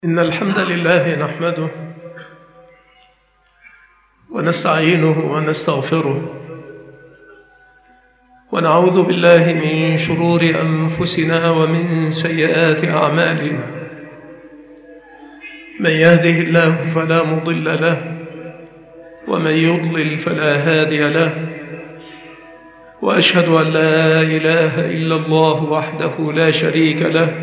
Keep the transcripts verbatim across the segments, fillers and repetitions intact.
إن الحمد لله نحمده ونستعينه ونستغفره ونعوذ بالله من شرور أنفسنا ومن سيئات أعمالنا. من يهده الله فلا مضل له ومن يضلل فلا هادي له، وأشهد أن لا إله إلا الله وحده لا شريك له،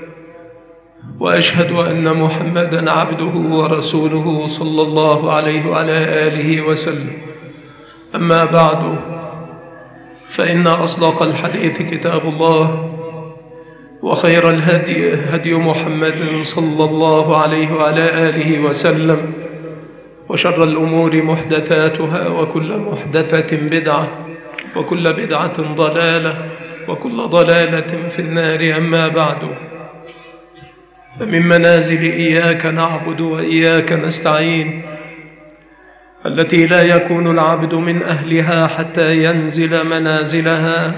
وأشهد أن محمدًا عبده ورسوله صلى الله عليه وعلى آله وسلم. أما بعد، فإن أصدق الحديث كتاب الله، وخير الهدي هدي محمد صلى الله عليه وعلى آله وسلم، وشر الأمور محدثاتها، وكل محدثة بدعة، وكل بدعة ضلالة، وكل ضلالة في النار. أما بعد، فمن منازل إياك نعبد وإياك نستعين التي لا يكون العبد من أهلها حتى ينزل منازلها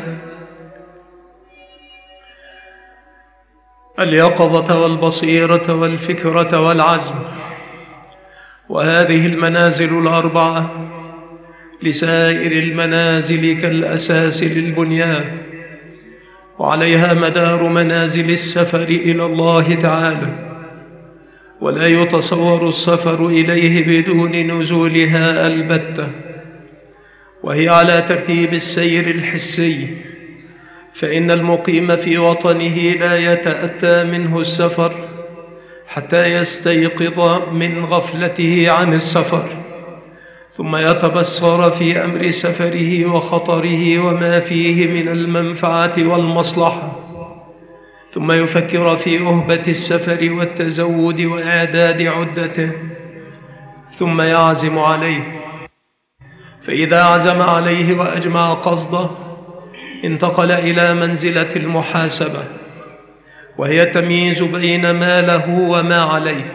اليقظة والبصيرة والفكرة والعزم، وهذه المنازل الأربعة لسائر المنازل كالأساس للبنيان، وعليها مدار منازل السفر إلى الله تعالى، ولا يتصور السفر إليه بدون نزولها البتة، وهي على ترتيب السير الحسي، فإن المقيم في وطنه لا يتأتى منه السفر حتى يستيقظ من غفلته عن السفر، ثم يتبصر في أمر سفره وخطره وما فيه من المنفعة والمصلحة، ثم يفكر في أهبة السفر والتزود وإعداد عدته، ثم يعزم عليه. فإذا عزم عليه وأجمع قصده، انتقل إلى منزلة المحاسبة، وهي تمييز بين ما له وما عليه،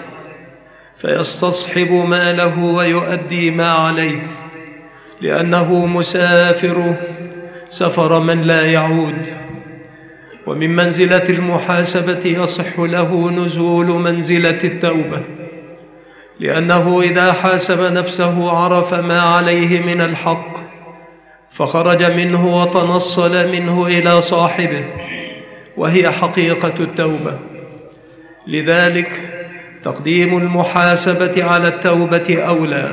فيستصحب ما له ويؤدي ما عليه، لأنه مسافر سفر من لا يعود. ومن منزلة المحاسبة يصح له نزول منزلة التوبة، لأنه إذا حاسب نفسه عرف ما عليه من الحق، فخرج منه وتنصل منه إلى صاحبه، وهي حقيقة التوبة. لذلك تقديم المحاسبة على التوبة أولى،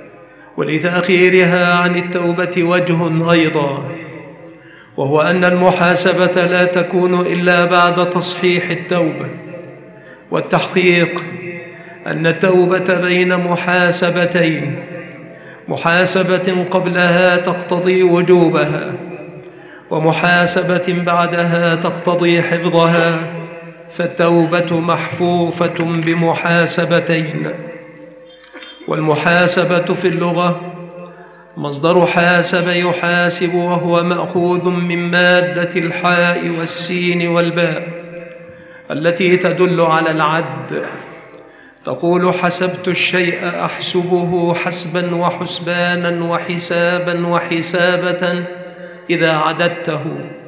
ولتأخيرها عن التوبة وجه أيضا، وهو أن المحاسبة لا تكون إلا بعد تصحيح التوبة. والتحقيق أن التوبة بين محاسبتين، محاسبة قبلها تقتضي وجوبها، ومحاسبة بعدها تقتضي حفظها، فالتوبة محفوفة بمحاسبتين. والمحاسبة في اللغة مصدر حاسب يحاسب، وهو مأخوذ من مادة الحاء والسين والباء التي تدل على العد. تقول: حسبت الشيء أحسبه حسبا وحسبانا وحسابا وحسابة إذا عددته.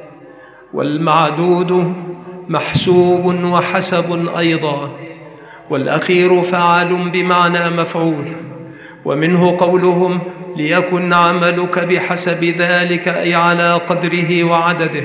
والمعدود محسوب وحسب أيضا، والأخير فعال بمعنى مفعول. ومنه قولهم: ليكن عملك بحسب ذلك، أي على قدره وعدده.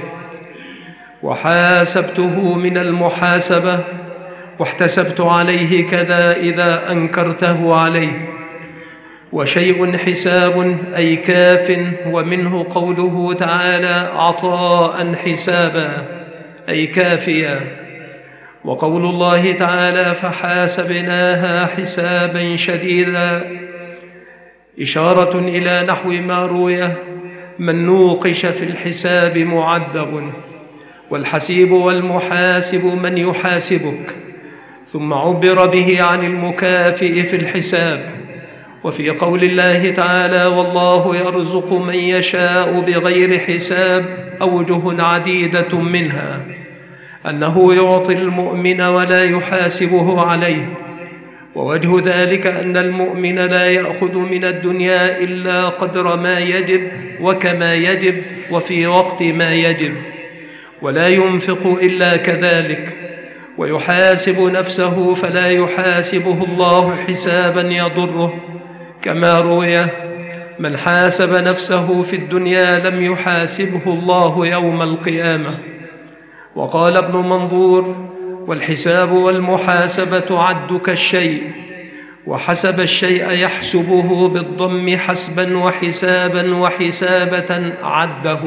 وحاسبته من المحاسبة، واحتسبت عليه كذا إذا أنكرته عليه. وشيء حساب أي كاف، ومنه قوله تعالى: عطاء حسابا أي كافيا. وقول الله تعالى: فحاسبناها حسابا شديدا، إشارة إلى نحو ما روي: من نوقش في الحساب معذب. والحسيب والمحاسب من يحاسبك، ثم عبر به عن المكافئ في الحساب. وفي قول الله تعالى: والله يرزق من يشاء بغير حساب، أوجه عديدة منها أنه يعطي المؤمن ولا يحاسبه عليه. ووجه ذلك أن المؤمن لا يأخذ من الدنيا إلا قدر ما يجب وكما يجب وفي وقت ما يجب، ولا ينفق إلا كذلك، ويحاسب نفسه فلا يحاسبه الله حسابا يضره، كما روي: من حاسب نفسه في الدنيا لم يحاسبه الله يوم القيامة. وقال ابن منظور: والحساب والمحاسبة عد كالشيء، وحسب الشيء يحسبه بالضم حسبا وحسابا وحسابة عده،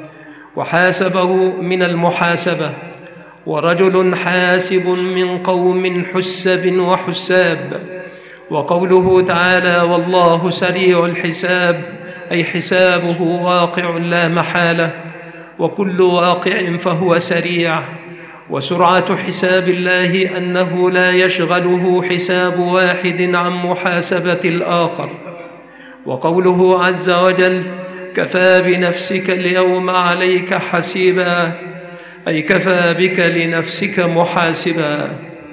وحاسبه من المحاسبة. ورجل حاسب من قوم حسب وحساب. وقوله تعالى: والله سريع الحساب، أي حسابه واقع لا محالة، وكل واقع فهو سريع. وسرعة حساب الله أنه لا يشغله حساب واحد عن محاسبة الآخر. وقوله عز وجل: كفى بنفسك اليوم عليك حسيبا، أي كفى بك لنفسك محاسبا.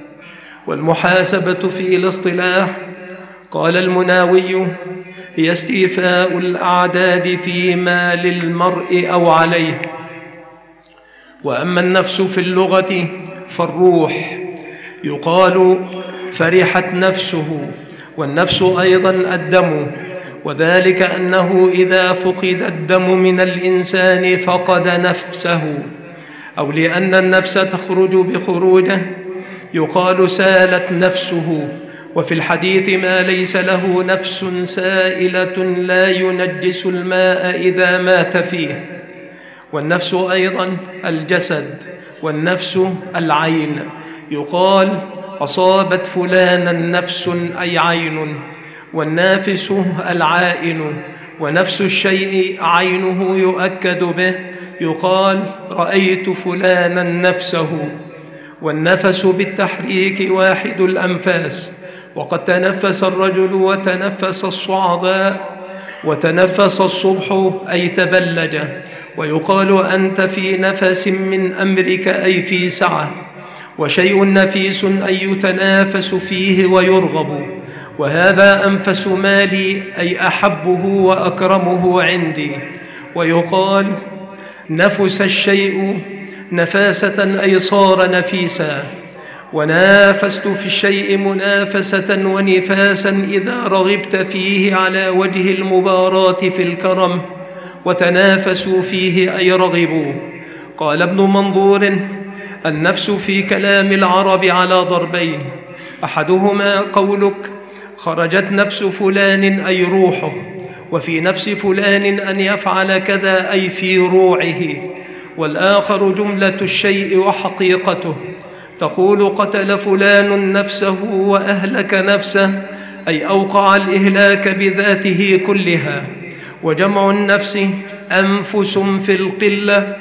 والمحاسبة في الاصطلاح، قال المناوي: هي استيفاء الأعداد فيما للمرء أو عليه. وأما النفس في اللغة فالروح، يقال فرحت نفسه، والنفس أيضا الدم، وذلك أنه إذا فقد الدم من الإنسان فقد نفسه، أو لأن النفس تخرج بخروجه يقال سالت نفسه. وفي الحديث: ما ليس له نفس سائلة لا ينجس الماء إذا مات فيه. والنفس أيضا الجسد، والنفس العين، يقال أصابت فلانا نفس، أي عين. والنافس العائن، ونفس الشيء عينه يؤكد به، يقال رأيت فلانا نفسه. والنفس بالتحريك واحد الأنفاس، وقد تنفس الرجل وتنفس الصعداء، وتنفس الصبح أي تبلج. ويقال أنت في نفس من أمرك، أي في سعة. وشيء نفيس أي يتنافس فيه ويرغب، وهذا أنفس مالي، أي أحبه وأكرمه عندي. ويقال نفس الشيء نفاسة، أي صار نفيسا. ونافست في الشيء منافسة ونفاسا إذا رغبت فيه على وجه المباراة في الكرم، وتنافسوا فيه أي رغبوا. قال ابن منظور: النفس في كلام العرب على ضربين، أحدهما قولك خرجت نفس فلان، أي روحه، وفي نفس فلان أن يفعل كذا، أي في روعه. والآخر جملة الشيء وحقيقته، تقول قتل فلان نفسه وأهلك نفسه، أي أوقع الإهلاك بذاته كلها. وجمع النفس أنفس في القلة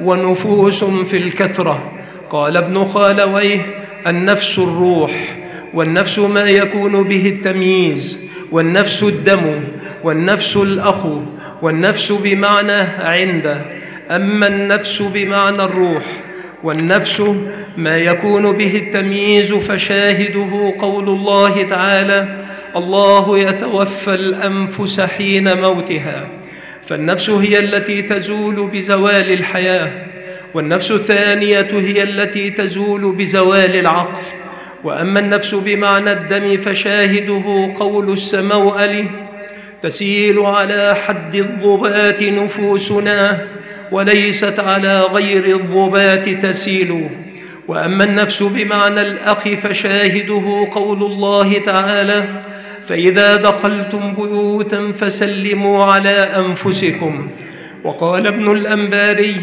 ونفوس في الكثرة. قال ابن خالويه: النفس الروح، والنفس ما يكون به التمييز، والنفس الدم، والنفس الأخ، والنفس بمعنى عنده. أما النفس بمعنى الروح والنفس ما يكون به التمييز فشاهده قول الله تعالى: الله يتوفى الأنفس حين موتها. فالنفس هي التي تزول بزوال الحياة، والنفس الثانية هي التي تزول بزوال العقل. وأما النفس بمعنى الدم فشاهده قول السموأل: تسيل على حد الضبات نفوسنا، وليست على غير الضبات تسيل. وأما النفس بمعنى الأخ فشاهده قول الله تعالى: فإذا دخلتم بيوتا فسلموا على أنفسكم. وقال ابن الأنباري: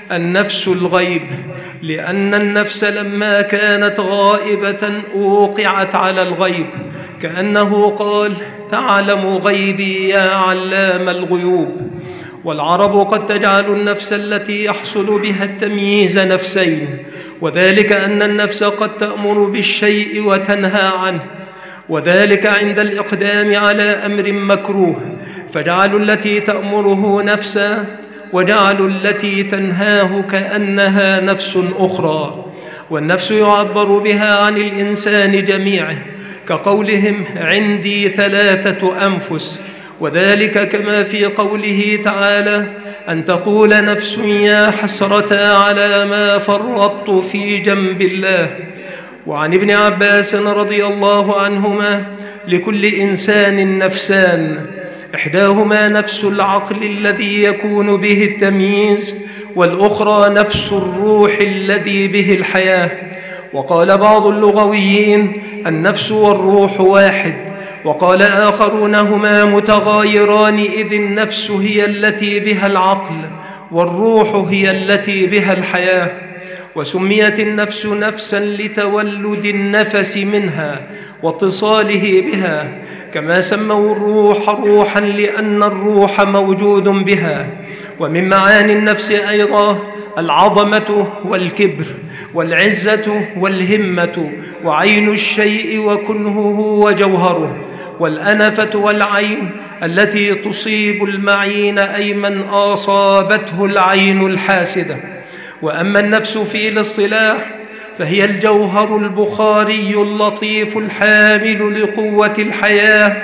النفس الغيب، لأن النفس لما كانت غائبة أوقعت على الغيب، كأنه قال: تعلم غيبي يا علام الغيوب. والعرب قد تجعل النفس التي يحصل بها التمييز نفسين، وذلك أن النفس قد تأمر بالشيء وتنهى عنه، وذلك عند الإقدام على أمر مكروه، فجعلوا التي تأمره نفسا، وجعلوا التي تنهاه كأنها نفس أخرى. والنفس يعبر بها عن الإنسان جميعه، كقولهم: عندي ثلاثة أنفس، وذلك كما في قوله تعالى: أن تقول نفس يا حسرة على ما فرطت في جنب الله. وعن ابن عباس رضي الله عنهما: لكل إنسان نفسان، إحداهما نفس العقل الذي يكون به التمييز، والأخرى نفس الروح الذي به الحياة. وقال بعض اللغويين: النفس والروح واحد. وقال آخرون: هما متغايران، إذ النفس هي التي بها العقل، والروح هي التي بها الحياة. وسميت النفس نفسا لتولد النفس منها واتصاله بها، كما سموا الروح روحا لأن الروح موجود بها. ومن معاني النفس أيضا العظمة والكبر والعزة والهمة وعين الشيء وكنهه وجوهره، والأنفة والعين التي تصيب المعين أي من أصابته العين الحاسدة. وأما النفس في الاصطلاح فهي الجوهر البخاري اللطيف الحامل لقوة الحياة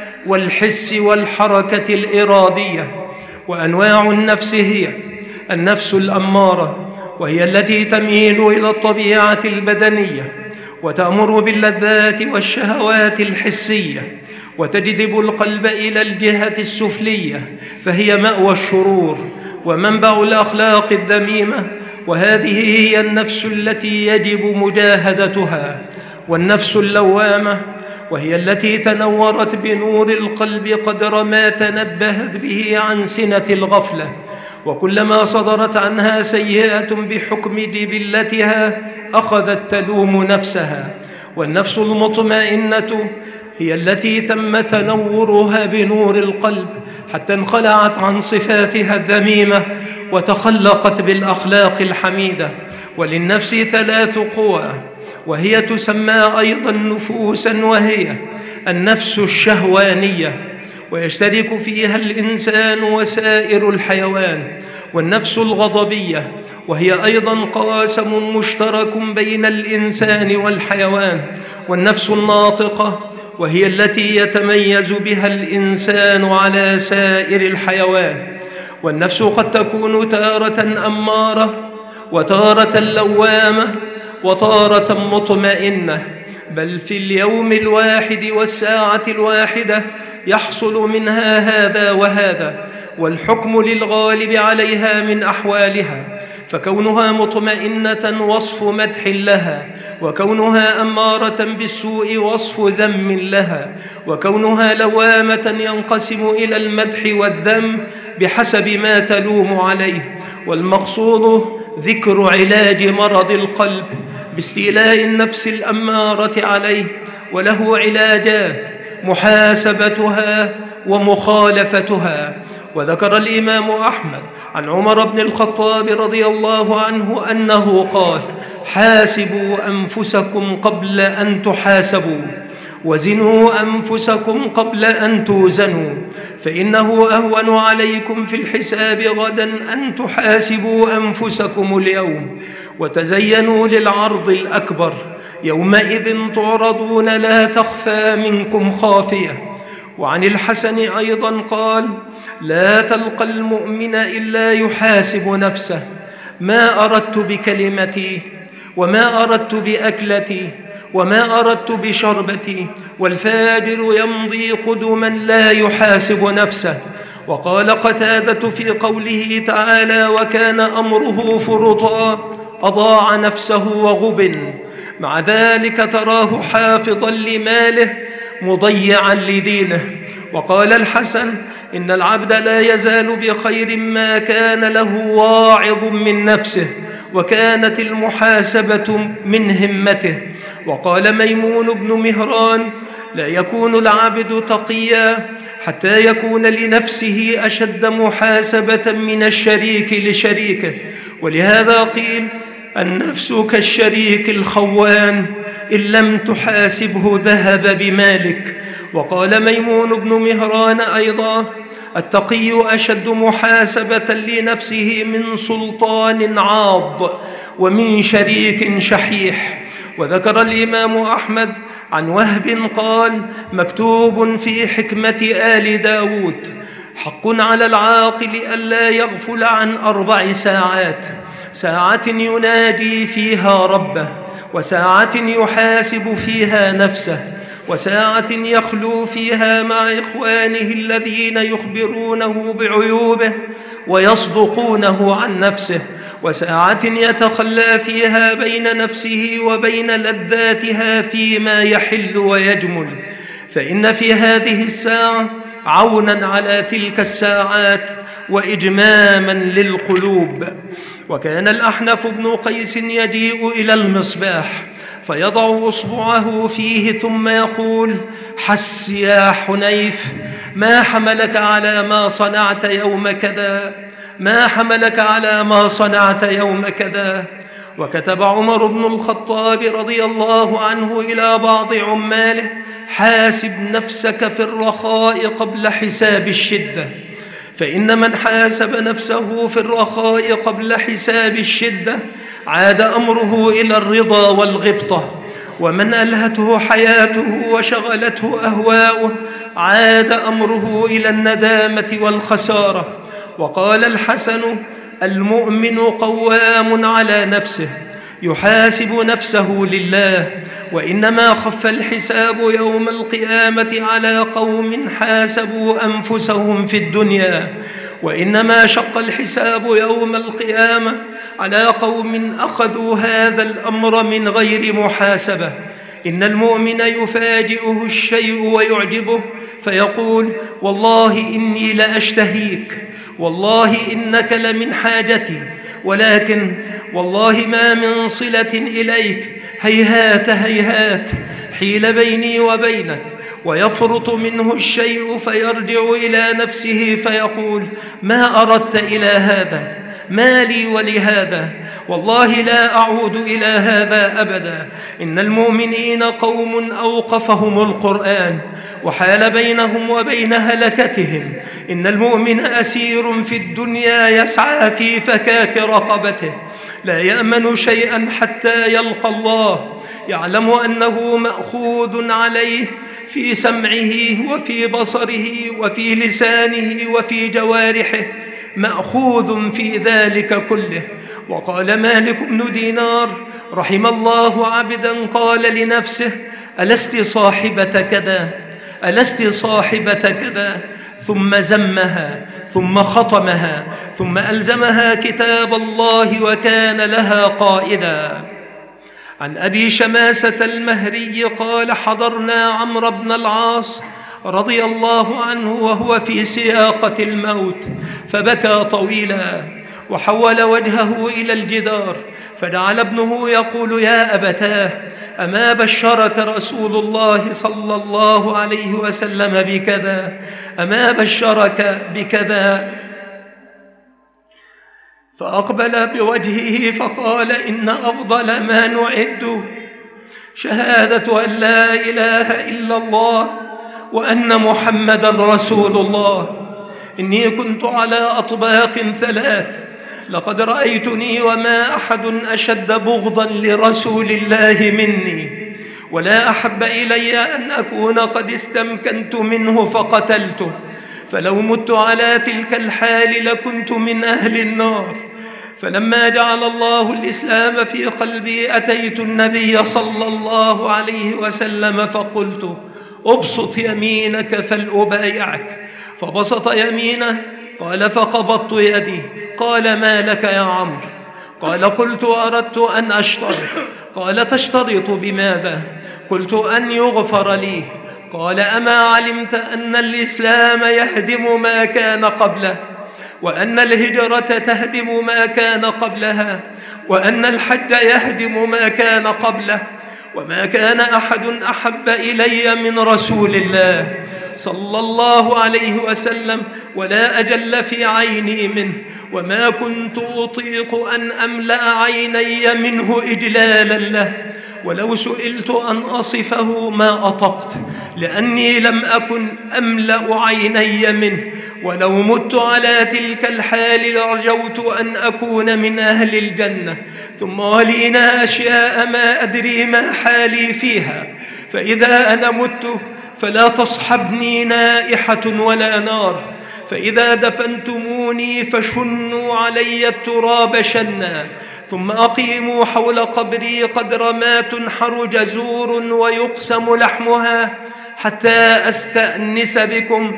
والحس والحركة الإرادية. وأنواع النفس هي: النفس الأمارة، وهي التي تميل إلى الطبيعة البدنية وتأمر باللذات والشهوات الحسية، وتجذب القلب إلى الجهة السفلية، فهي مأوى الشرور ومنبع الأخلاق الذميمة، وهذه هي النفس التي يجب مجاهدتها. والنفس اللوامة، وهي التي تنورت بنور القلب قدر ما تنبهت به عن سنة الغفلة، وكلما صدرت عنها سيئة بحكم جبلتها أخذت تلوم نفسها. والنفس المطمئنة هي التي تم تنورها بنور القلب حتى انخلعت عن صفاتها الذميمة وتخلقت بالأخلاق الحميدة. وللنفس ثلاث قوى، وهي تسمى أيضا نفوسا، وهي النفس الشهوانية، ويشترك فيها الإنسان وسائر الحيوان. والنفس الغضبية، وهي أيضا قاسم مشترك بين الإنسان والحيوان. والنفس الناطقة، وهي التي يتميز بها الإنسان على سائر الحيوان. والنفس قد تكون تارة أمارة، وتارة لوامة، وتارة مطمئنة، بل في اليوم الواحد والساعة الواحدة يحصل منها هذا وهذا، والحكم للغالب عليها من أحوالها. فكونها مطمئنة وصف مدح لها، وكونها أمارة بالسوء وصف ذم لها، وكونها لوامة ينقسم إلى المدح والذم بحسب ما تلوم عليه. والمقصود ذكر علاج مرض القلب باستيلاء النفس الأمارة عليه، وله علاجان: محاسبتها ومخالفتها. وذكر الإمام أحمد عن عمر بن الخطاب رضي الله عنه أنه قال: حاسبوا أنفسكم قبل أن تحاسبوا، وزنوا أنفسكم قبل أن توزنوا، فإنه أهون عليكم في الحساب غدا أن تحاسبوا أنفسكم اليوم، وتزينوا للعرض الأكبر، يومئذ تعرضون لا تخفى منكم خافية. وعن الحسن أيضا قال: لا تلقى المؤمن إلا يحاسب نفسه، ما أردت بكلمتي، وما أردت بأكلتي، وما أردت بشربتي، والفاجر يمضي قدما لا يحاسب نفسه. وقال قتادة في قوله تعالى: وكان أمره فرطا، أضاع نفسه وغبن، مع ذلك تراه حافظا لماله مضيعا لدينه. وقال الحسن: إن العبد لا يزال بخير ما كان له واعظ من نفسه، وكانت المحاسبة من همته. وقال ميمون بن مهران: لا يكون العبد تقيا حتى يكون لنفسه أشد محاسبة من الشريك لشريكه. ولهذا قيل: النفس كالشريك الخوان، إن لم تحاسبه ذهب بمالك. وقال ميمون بن مهران أيضا: التقي أشد محاسبة لنفسه من سلطان عاض ومن شريك شحيح. وذكر الإمام أحمد عن وهب قال: مكتوب في حكمة آل داود: حق على العاقل ألا يغفل عن أربع ساعات: ساعة يناجي فيها ربه، وساعة يحاسب فيها نفسه، وساعة يخلو فيها مع إخوانه الذين يخبرونه بعيوبه ويصدقونه عن نفسه، وساعة يتخلى فيها بين نفسه وبين لذاتها فيما يحل ويجمل، فإن في هذه الساعة عونا على تلك الساعات وإجماما للقلوب. وكان الأحنف بن قيس يجيء إلى المصباح فيضع أصبعه فيه ثم يقول: حس يا حنيف، ما حملك على ما صنعت يوم كذا، ما حملك على ما صنعت يوم كذا. وكتب عمر بن الخطاب رضي الله عنه إلى بعض عماله: حاسب نفسك في الرخاء قبل حساب الشدة، فإن من حاسب نفسه في الرخاء قبل حساب الشدة عاد أمره إلى الرضا والغبطة، ومن ألهته حياته وشغلته أهواؤه عاد أمره إلى الندامة والخسارة. وقال الحسن: المؤمن قوام على نفسه، يحاسب نفسه لله، وإنما خف الحساب يوم القيامة على قوم حاسبوا أنفسهم في الدنيا، وإنما شق الحساب يوم القيامة على قوم أخذوا هذا الأمر من غير محاسبة. إن المؤمن يفاجئه الشيء ويعجبه فيقول: والله إني لأشتهيك، والله إنك لمن حاجتي، ولكن والله ما من صلة إليك، هيهات هيهات حيل بيني وبينك. ويفرط منه الشيء فيرجع إلى نفسه فيقول: ما أردت إلى هذا، ما لي ولهذا، والله لا أعود إلى هذا أبدا. إن المؤمنين قوم أوقفهم القرآن وحال بينهم وبين هلكتهم. إن المؤمن أسير في الدنيا يسعى في فكاك رقبته، لا يأمن شيئا حتى يلقى الله، يعلم أنه مأخوذ عليه في سمعه وفي بصره وفي لسانه وفي جوارحه، مأخوذ في ذلك كله. وقال مالك بن دينار رحم الله عبدا قال لنفسه: ألست صاحبة كذا، ألست صاحبة كذا، ثم زمها ثم خطمها ثم ألزمها كتاب الله وكان لها قائدا. عن أبي شماسة المهري قال: حضرنا عمرو بن العاص رضي الله عنه وهو في سياقة الموت فبكى طويلا وحول وجهه إلى الجدار، فجعل ابنه يقول: يا أبتاه، أما بشرك رسول الله صلى الله عليه وسلم بكذا، أما بشرك بكذا؟ فأقبل بوجهه فقال: إن أفضل ما نعد شهادة أن لا إله إلا الله وأن محمدا رسول الله. إني كنت على أطباق ثلاث، لقد رأيتني وما أحد أشد بغضا لرسول الله مني، ولا أحب إلي أن أكون قد استمكنت منه فقتلته، فلو مت على تلك الحال لكنت من أهل النار. فلما جعل الله الإسلام في قلبي أتيت النبي صلى الله عليه وسلم فقلت: أبسط يمينك فلأبايعك. فبسط يمينه، قال: فقبضت يدي. قال: ما لك يا عمرو؟ قال: قلت: أردت أن أشترط. قال: تشترط بماذا؟ قلت: أن يغفر لي. قال: أما علمت أن الإسلام يهدم ما كان قبله، وأن الهجرة تهدم ما كان قبلها، وأن الحج يهدم ما كان قبله، وما كان أحد أحب إلي من رسول الله صلى الله عليه وسلم ولا أجل في عيني منه، وما كنت أطيق أن أملأ عيني منه إجلالا له، ولو سئلت أن أصفه ما أطقت، لأني لم أكن أملأ عيني منه، ولو مت على تلك الحال لرجوت أن أكون من أهل الجنة. ثم ولينا أشياء ما أدري ما حالي فيها، فإذا أنا مت فلا تصحبني نائحة ولا نار، فإذا دفنتموني فشنوا علي التراب شنا، ثم أقيموا حول قبري قدر ما تنحر جزور ويقسم لحمها حتى أستأنس بكم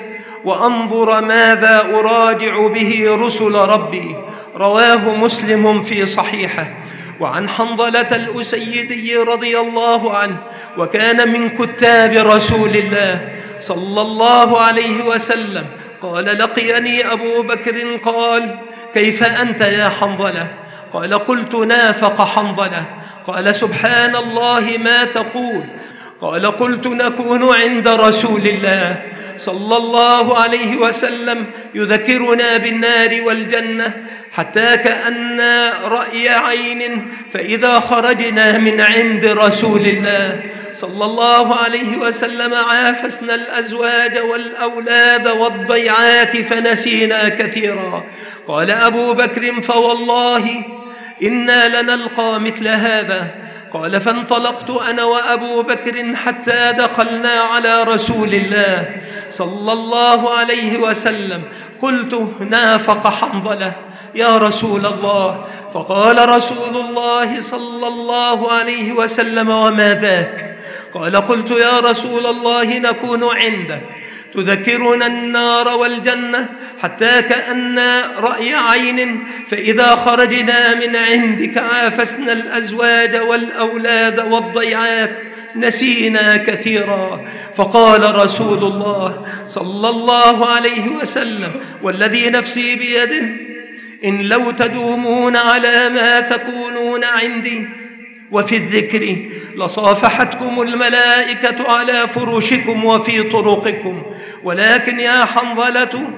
وأنظر ماذا أراجع به رسل ربي. رواه مسلم في صحيحه. وعن حنظلة الأسيدي رضي الله عنه، وكان من كتاب رسول الله صلى الله عليه وسلم، قال: لقيني أبو بكر قال: كيف أنت يا حنظلة؟ قال: قلت: نافق حنظلة. قال: سبحان الله ما تقول؟ قال: قلت: نكون عند رسول الله صلى الله عليه وسلم يذكرنا بالنار والجنة حتى كأن رأي عين، فإذا خرجنا من عند رسول الله صلى الله عليه وسلم عافسنا الأزواج والأولاد والضيعات فنسينا كثيرا. قال أبو بكر: فوالله إنا لنلقى مثل هذا. قال: فانطلقت أنا وأبو بكر حتى دخلنا على رسول الله صلى الله عليه وسلم. قلت: نافق حنظلة يا رسول الله. فقال رسول الله صلى الله عليه وسلم: وما ذاك؟ قال: قلت: يا رسول الله نكون عندك تذكرنا النار والجنة حتى كأن رأي عين، فإذا خرجنا من عندك عافسنا الأزواج والأولاد والضيعات نسينا كثيرا. فقال رسول الله صلى الله عليه وسلم: والذي نفسي بيده إن لو تدومون على ما تكونون عندي وفي الذكر لصافحتكم الملائكة على فرشكم وفي طرقكم، ولكن يا حنظلة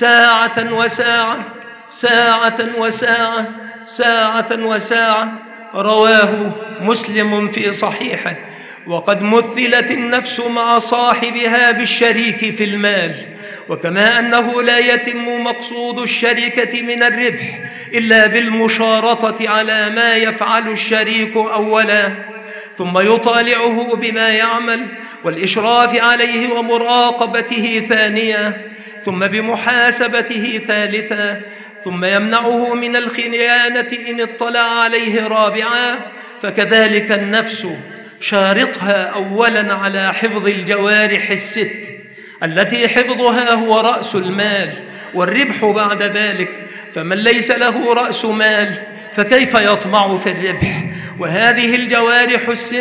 ساعة وساعة ساعة وساعة ساعة وساعة. رواه مسلم في صحيحه. وقد مثلت النفس مع صاحبها بالشريك في المال، وكما أنه لا يتم مقصود الشركة من الربح إلا بالمشارطة على ما يفعل الشريك أولا، ثم يطالعه بما يعمل والإشراف عليه ومراقبته ثانيا، ثم بمحاسبته ثالثا، ثم يمنعه من الخيانة إن اطلع عليه رابعا. فكذلك النفس شارطها أولا على حفظ الجوارح الست التي حفظها هو رأس المال، والربح بعد ذلك. فمن ليس له رأس مال فكيف يطمع في الربح؟ وهذه الجوارح الست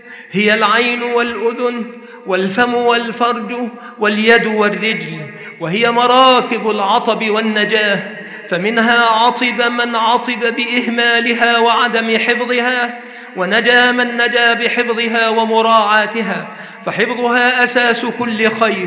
هي العين والأذن والفم والفرج واليد والرجل، وهي مراكب العطب والنجاة. فمنها عطب من عطب بإهمالها وعدم حفظها، ونجا من نجا بحفظها ومراعاتها. فحفظها أساس كل خير،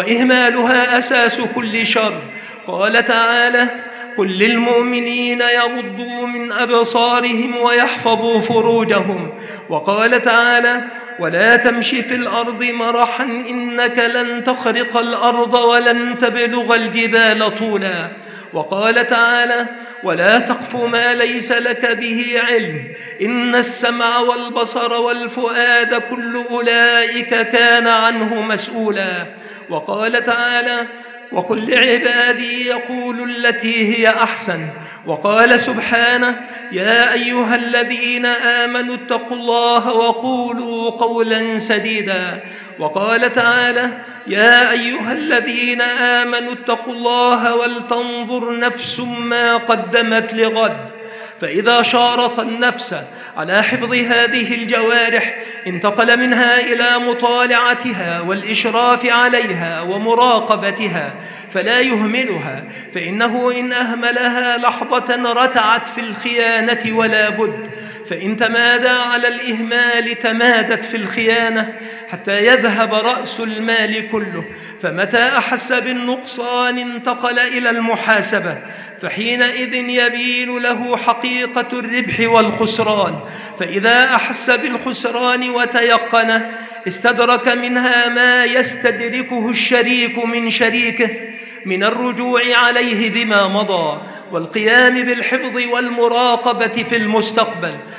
وإهمالها أساس كل شر. قال تعالى: قل للمؤمنين يغضوا من أبصارهم ويحفظوا فروجهم. وقال تعالى: ولا تمش في الأرض مرحا إنك لن تخرق الأرض ولن تبلغ الجبال طولا. وقال تعالى: ولا تقف ما ليس لك به علم إن السمع والبصر والفؤاد كل أولئك كان عنه مسؤولا. وقال تعالى: وقل لعبادي يقولوا التي هي أحسن. وقال سبحانه: يا أيها الذين آمنوا اتقوا الله وقولوا قولا سديدا. وقال تعالى: يا أيها الذين آمنوا اتقوا الله ولتنظر نفس ما قدمت لغد. فإذا شارط النفس على حفظ هذه الجوارح انتقل منها إلى مطالعتها والإشراف عليها ومراقبتها، فلا يهملها، فإنه إن أهملها لحظة رتعت في الخيانة ولا بد، فإن تمادى على الإهمال تمادت في الخيانة حتى يذهب رأس المال كله. فمتى أحس بالنقصان انتقل إلى المحاسبة، فحينئذ يبين له حقيقة الربح والخسران. فإذا أحس بالخسران وتيقنه استدرك منها ما يستدركه الشريك من شريكه من الرجوع عليه بما مضى والقيام بالحفظ والمراقبة في المستقبل.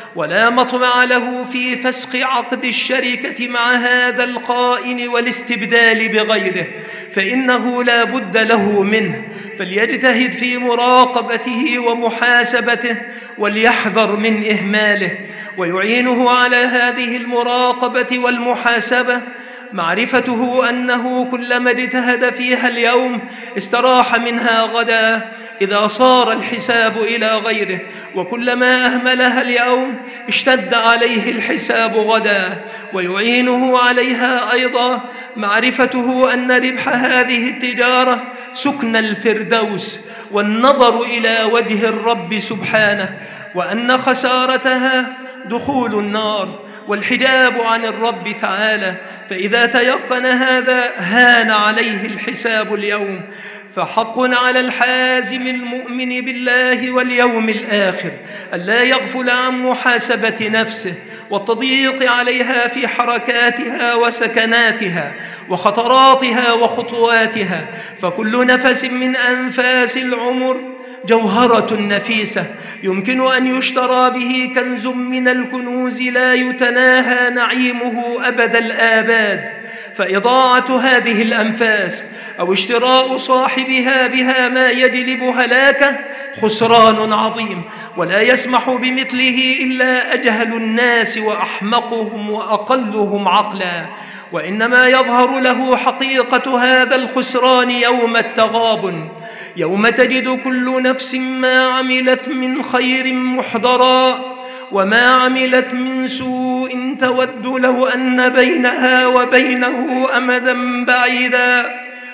ولا مطمع له في فسخ عقد الشركة مع هذا الخائن والاستبدال بغيره، فإنه لا بد له منه، فليجتهد في مراقبته ومحاسبته وليحذر من إهماله. ويعينه على هذه المراقبة والمحاسبة معرفته أنه كلما اجتهد فيها اليوم استراح منها غدا إذا صار الحساب إلى غيره، وكلما أهملها اليوم اشتد عليه الحساب غدا. ويعينه عليها أيضا معرفته أن ربح هذه التجارة سكن الفردوس والنظر إلى وجه الرب سبحانه، وأن خسارتها دخول النار والحجاب عن الرب تعالى. فإذا تيقن هذا هان عليه الحساب اليوم. فحق على الحازم المؤمن بالله واليوم الآخر ألا يغفل عن محاسبة نفسه والتضييق عليها في حركاتها وسكناتها وخطراتها وخطواتها، فكل نفس من أنفاس العمر جوهرة نفيسة يمكن أن يشترى به كنز من الكنوز لا يتناهى نعيمه أبد الآباد. فإضاعة هذه الأنفاس أو اشتراء صاحبها بها ما يجلب هلاكه خسران عظيم، ولا يسمح بمثله إلا أجهل الناس وأحمقهم وأقلهم عقلا. وإنما يظهر له حقيقة هذا الخسران يوم التغابن، يوم تجد كل نفس ما عملت من خير محضرا وما عملت من سوء تود لو أن بينها وبينه أمدا بعيدا،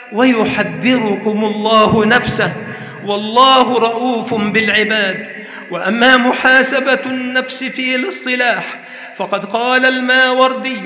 ويحذركم الله نفسه والله رؤوف بالعباد. وأما محاسبة النفس في الاصطلاح فقد قال الماوردي: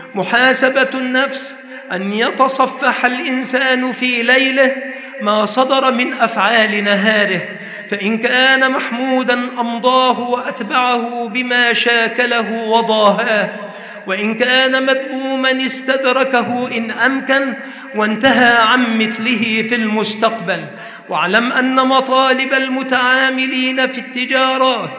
محاسبة النفس أن يتصفح الإنسان في ليله ما صدر من أفعال نهاره، فإن كان محمودا أمضاه وأتبعه بما شاكله وضاهاه، وإن كان مذموما استدركه إن أمكن وانتهى عن مثله في المستقبل. واعلم أن مطالب المتعاملين في التجارات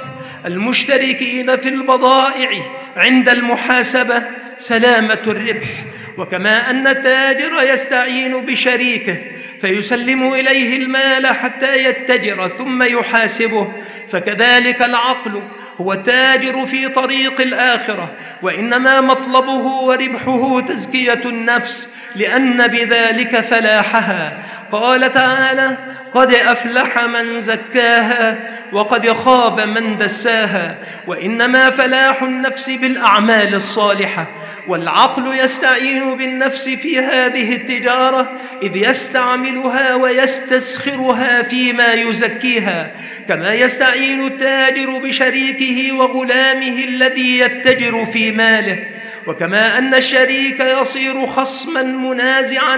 المشتركين في البضائع عند المحاسبة سلامة الربح، وكما أن التاجر يستعين بشريكه فيسلم إليه المال حتى يتجر ثم يحاسبه، فكذلك العقل هو التاجر في طريق الآخرة، وإنما مطلبه وربحه تزكية النفس لأن بذلك فلاحها. قال تعالى: قد أفلح من زكاها وقد خاب من دساها. وإنما فلاح النفس بالأعمال الصالحة، والعقل يستعين بالنفس في هذه التجارة إذ يستعملها ويستسخرها فيما يزكيها، كما يستعين التاجر بشريكه وغلامه الذي يتجر في ماله. وكما أن الشريك يصير خصما منازعا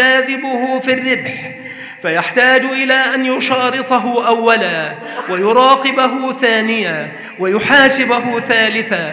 يجاذبه في الربح، فيحتاج إلى أن يشارطه أولا ويراقبه ثانيا ويحاسبه ثالثا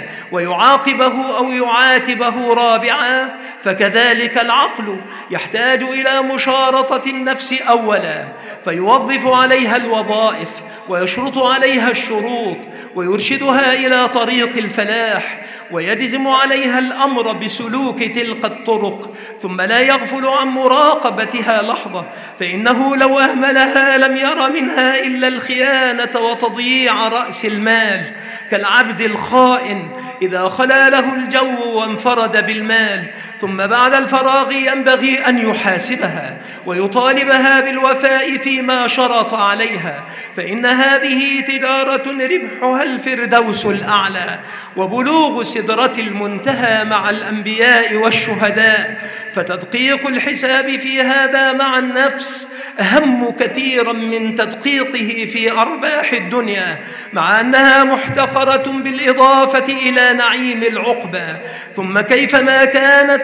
ويعاقبه أو يعاتبه رابعا، فكذلك العقل يحتاج إلى مشارطة النفس أولا فيوظف عليها الوظائف ويشرط عليها الشروط ويرشدها إلى طريق الفلاح ويجزم عليها الأمر بسلوك تلك الطرق، ثم لا يغفل عن مراقبتها لحظة، فإنه لو أهملها لم ير منها إلا الخيانة وتضييع رأس المال، كالعبد الخائن إذا خلا له الجو وانفرد بالمال، ثم بعد الفراغ ينبغي أن يحاسبها ويطالبها بالوفاء فيما شرط عليها، فإن هذه تجارة ربحها الفردوس الأعلى وبلوغ سدرة المنتهى مع الأنبياء والشهداء. فتدقيق الحساب في هذا مع النفس أهم كثيرا من تدقيقه في أرباح الدنيا، مع أنها محتقرة بالإضافة إلى نعيم العقبى. ثم كيفما كانت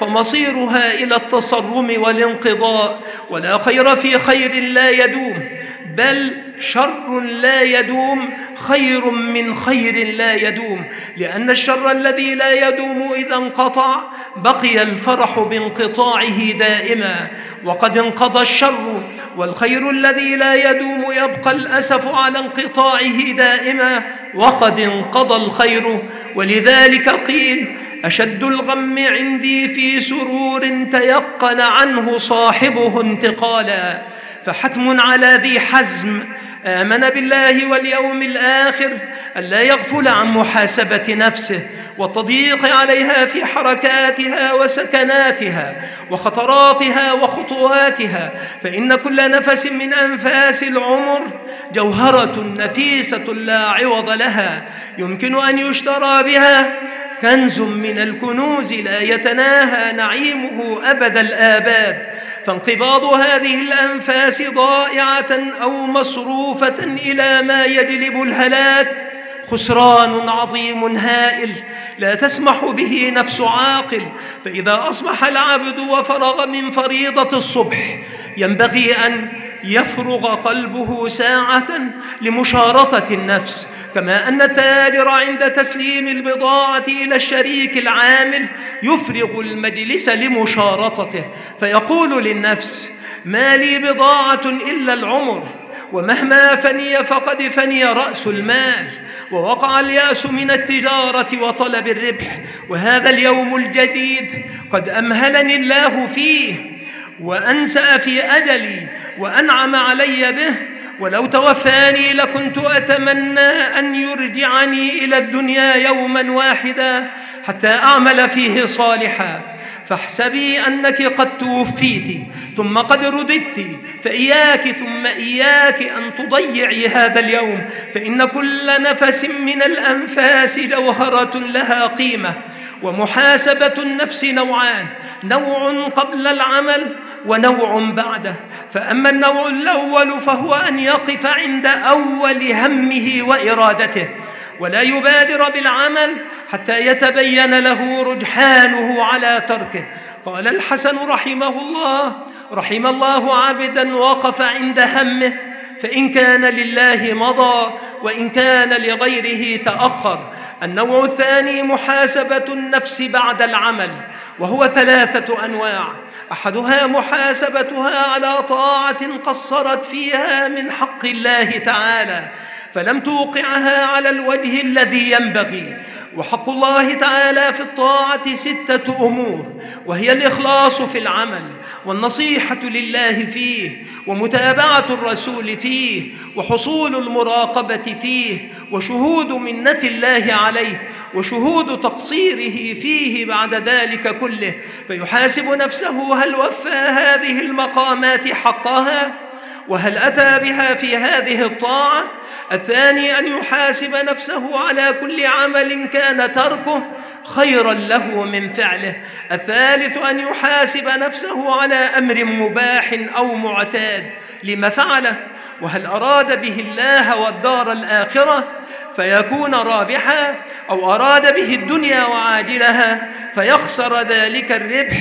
فمصيرها إلى التصرم والانقضاء، ولا خير في خير لا يدوم، بل شر لا يدوم خير من خير لا يدوم، لأن الشر الذي لا يدوم إذا انقطع بقي الفرح بانقطاعه دائما، وقد انقضى الشر، والخير الذي لا يدوم يبقى الأسف على انقطاعه دائما وقد انقضى الخير. ولذلك قيل: أشد الغم عندي في سرور تيقن عنه صاحبه انتقالا. فحتم على ذي حزم آمن بالله واليوم الآخر ألا يغفل عن محاسبة نفسه والتضييق عليها في حركاتها وسكناتها وخطراتها وخطواتها، فإن كل نفس من أنفاس العمر جوهرة نفيسة لا عوض لها، يمكن أن يشترى بها كنز من الكنوز لا يتناهى نعيمه أبد الآباد. فانقباض هذه الأنفاس ضائعة أو مصروفة إلى ما يجلب الهلاك خسران عظيم هائل لا تسمح به نفس عاقل. فإذا أصبح العبد وفرغ من فريضة الصبح ينبغي أن يفرغ قلبه ساعة لمشارطة النفس، كما أن التاجر عند تسليم البضاعة إلى الشريك العامل يفرغ المجلس لمشارطته، فيقول للنفس: ما لي بضاعة إلا العمر، ومهما فني فقد فني رأس المال، ووقع اليأس من التجارة وطلب الربح، وهذا اليوم الجديد قد أمهلني الله فيه وأنسأ في أجلي وأنعم علي به، ولو توفاني لكنت أتمنى أن يرجعني إلى الدنيا يوما واحدا حتى أعمل فيه صالحا. فاحسبي أنك قد توفيت ثم قد رددت، فإياك ثم إياك أن تضيعي هذا اليوم، فإن كل نفس من الأنفاس جوهرة لها قيمة. ومحاسبة النفس نوعان: نوع قبل العمل ونوع بعده. فأما النوع الأول فهو أن يقف عند أول همه وإرادته ولا يبادر بالعمل حتى يتبين له رجحانه على تركه. قال الحسن رحمه الله: رحم الله عبدا وقف عند همه، فإن كان لله مضى وإن كان لغيره تأخر. النوع الثاني محاسبة النفس بعد العمل، وهو ثلاثة أنواع: أحدها محاسبتها على طاعة قصرت فيها من حق الله تعالى فلم توقعها على الوجه الذي ينبغي. وحق الله تعالى في الطاعة ستة أمور، وهي الإخلاص في العمل، والنصيحة لله فيه، ومتابعة الرسول فيه، وحصول المراقبة فيه، وشهود منة الله عليه، وشهود تقصيره فيه بعد ذلك كله. فيحاسب نفسه: هل وفى هذه المقامات حقها؟ وهل أتى بها في هذه الطاعة؟ الثاني أن يحاسب نفسه على كل عمل كان تركه خيرا له من فعله. الثالث أن يحاسب نفسه على أمر مباح أو معتاد لما فعله، وهل أراد به الله والدار الآخرة فيكون رابحا، أو أراد به الدنيا وعاجلها فيخسر ذلك الربح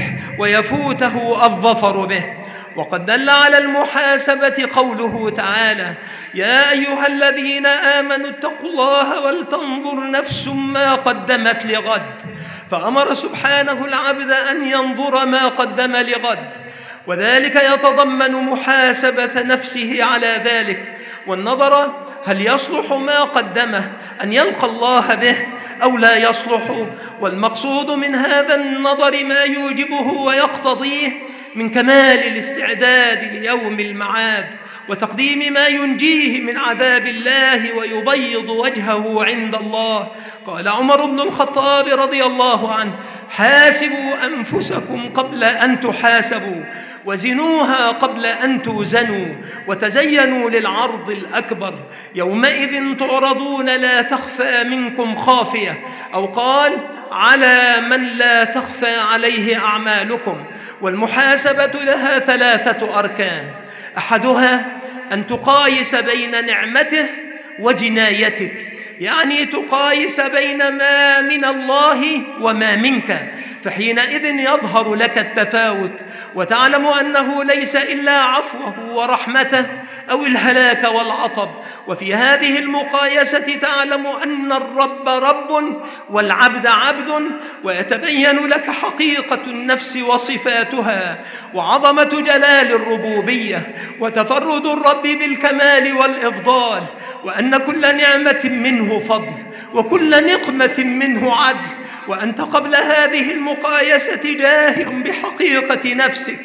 ويفوته الظفر به. وقد دل على المحاسبة قوله تعالى: يا أيها الذين آمنوا اتقوا الله ولتنظر نفس ما قدمت لغد. فأمر سبحانه العبد أن ينظر ما قدم لغد، وذلك يتضمن محاسبة نفسه على ذلك، والنظر هل يصلح ما قدمه أن يلقى الله به أو لا يصلح. والمقصود من هذا النظر ما يوجبه ويقتضيه من كمال الاستعداد ليوم المعاد، وتقديم ما ينجيه من عذاب الله ويبيض وجهه عند الله. قال عمر بن الخطاب رضي الله عنه: حاسبوا أنفسكم قبل أن تحاسبوا، وزنوها قبل أن توزنوا، وتزينوا للعرض الأكبر، يومئذ تعرضون لا تخفى منكم خافية، أو قال: على من لا تخفى عليه أعمالكم. والمحاسبة لها ثلاثة أركان: أحدها أن تقايس بين نعمته وجنايتك، يعني تقايس بين ما من الله وما منك، فحينئذ يظهر لك التفاوت. وتعلم أنه ليس إلا عفوه ورحمته أو الهلاك والعطب. وفي هذه المقايسة تعلم أن الرب رب والعبد عبد، ويتبين لك حقيقة النفس وصفاتها وعظمة جلال الربوبية وتفرد الرب بالكمال والإفضال، وأن كل نعمة منه فضل وكل نقمة منه عدل، وأنت قبل هذه المقايسة جاهر بحقيقة نفسك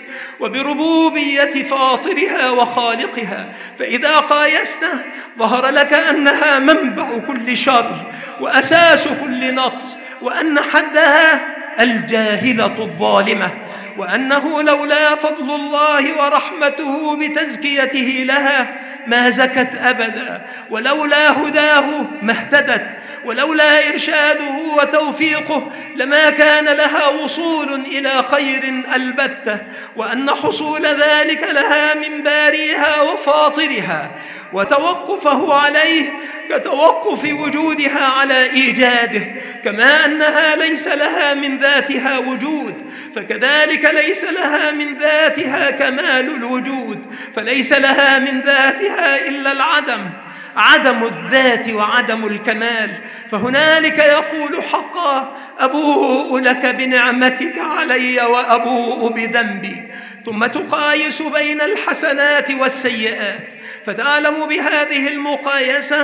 وبربوبية فاطرها وخالقها، فإذا قايسته ظهر لك أنها منبع كل شر وأساس كل نقص، وأن حدها الجاهلة الظالمة، وأنه لولا فضل الله ورحمته بتزكيته لها ما زكت أبدا، ولولا هداه ما اهتدت، ولولا إرشاده وتوفيقه لما كان لها وصول إلى خير البتة، وأن حصول ذلك لها من باريها وفاطرها، وتوقفه عليه كتوقف وجودها على إيجاده، كما أنها ليس لها من ذاتها وجود فكذلك ليس لها من ذاتها كمال الوجود، فليس لها من ذاتها إلا العدم، عدم الذات وعدم الكمال. فهنالك يقول حقا: أبوء لك بنعمتك علي وأبوء بذنبي. ثم تقايس بين الحسنات والسيئات فتعلم بهذه المقايسة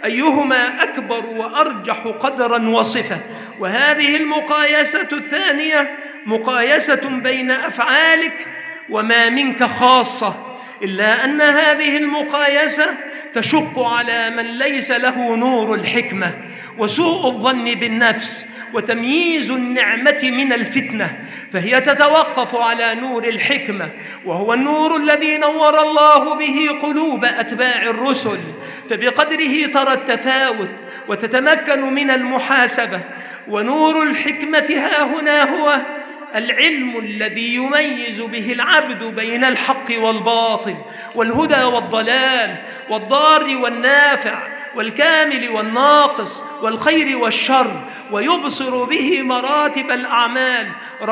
أيهما أكبر وأرجح قدرا وصفة. وهذه المقايسة الثانية مقايسة بين أفعالك وما منك خاصة، إلا أن هذه المقايسة تشق على من ليس له نور الحكمة وسوء الظن بالنفس وتمييز النعمة من الفتنة، فهي تتوقف على نور الحكمة، وهو النور الذي نور الله به قلوب أتباع الرسل، فبقدره ترى التفاوت وتتمكن من المحاسبة. ونور الحكمة ها هنا هو العلم الذي يميز به العبد بين الحق والباطل والهدى والضلال والضار والنافع والكامل والناقص والخير والشر، ويبصر به مراتب الأعمال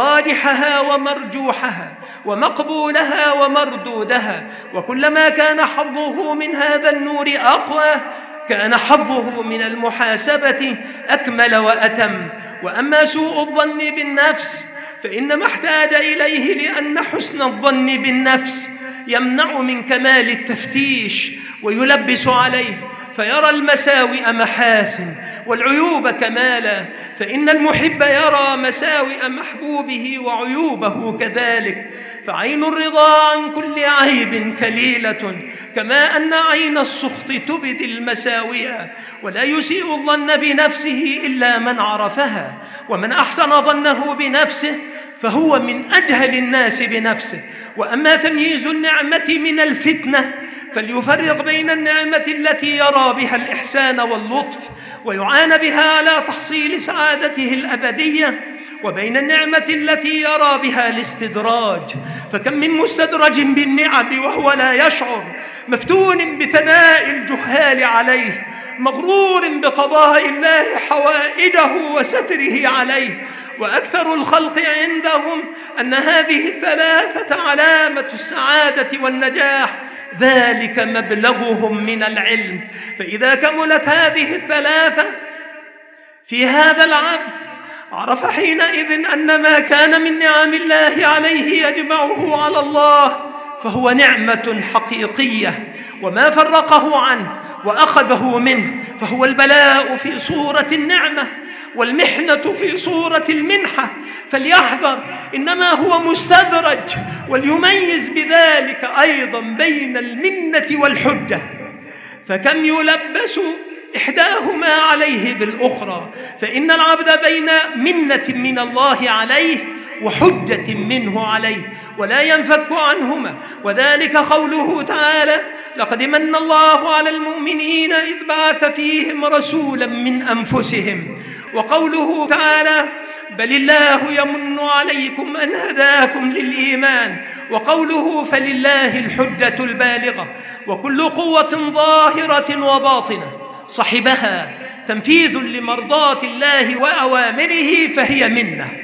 راجحها ومرجوحها ومقبولها ومردودها، وكلما كان حظه من هذا النور أقوى كان حظه من المحاسبة أكمل وأتم. وأما سوء الظن بالنفس فإنما احتاج إليه لأن حسن الظن بالنفس يمنع من كمال التفتيش ويلبس عليه، فيرى المساوئ محاسن والعيوب كمالا، فإن المحب يرى مساوئ محبوبه وعيوبه كذلك. فعين الرضا عن كل عيب كليلة، كما أن عين السخط تبدي المساوئ، ولا يسيء الظن بنفسه إلا من عرفها، ومن أحسن ظنه بنفسه فهو من أجهل الناس بنفسه. وأما تمييز النعمة من الفتنة فليفرق بين النعمة التي يرى بها الإحسان واللطف ويعان بها على تحصيل سعادته الأبدية، وبين النعمة التي يرى بها الاستدراج. فكم من مستدرج بالنعم وهو لا يشعر، مفتون بثناء الجهال عليه، مغرور بقضاء الله حوائجه وستره عليه. وأكثر الخلق عندهم أن هذه الثلاثة علامة السعادة والنجاح، ذلك مبلغهم من العلم. فإذا كملت هذه الثلاثة في هذا العبد عرف حينئذ أن ما كان من نعم الله عليه يجمعه على الله فهو نعمة حقيقية، وما فرقه عنه وأخذه منه فهو البلاء في صورة النعمة والمحنة في صورة المنحة. فليحذر، إنما هو مستدرج، وليميز بذلك أيضا بين المنة والحجة، فكم يلبس إحداهما عليه بالأخرى. فإن العبد بين منة من الله عليه وحجة منه عليه، ولا ينفك عنهما، وذلك قوله تعالى: لقد من الله على المؤمنين إذ بعث فيهم رسولا من أنفسهم. وقوله تعالى: بل الله يمن عليكم أن هداكم للإيمان. وقوله: فلله الحجة البالغة. وكل قوة ظاهرة وباطنة صحبها تنفيذ لمرضاة الله وأوامره فهي منة،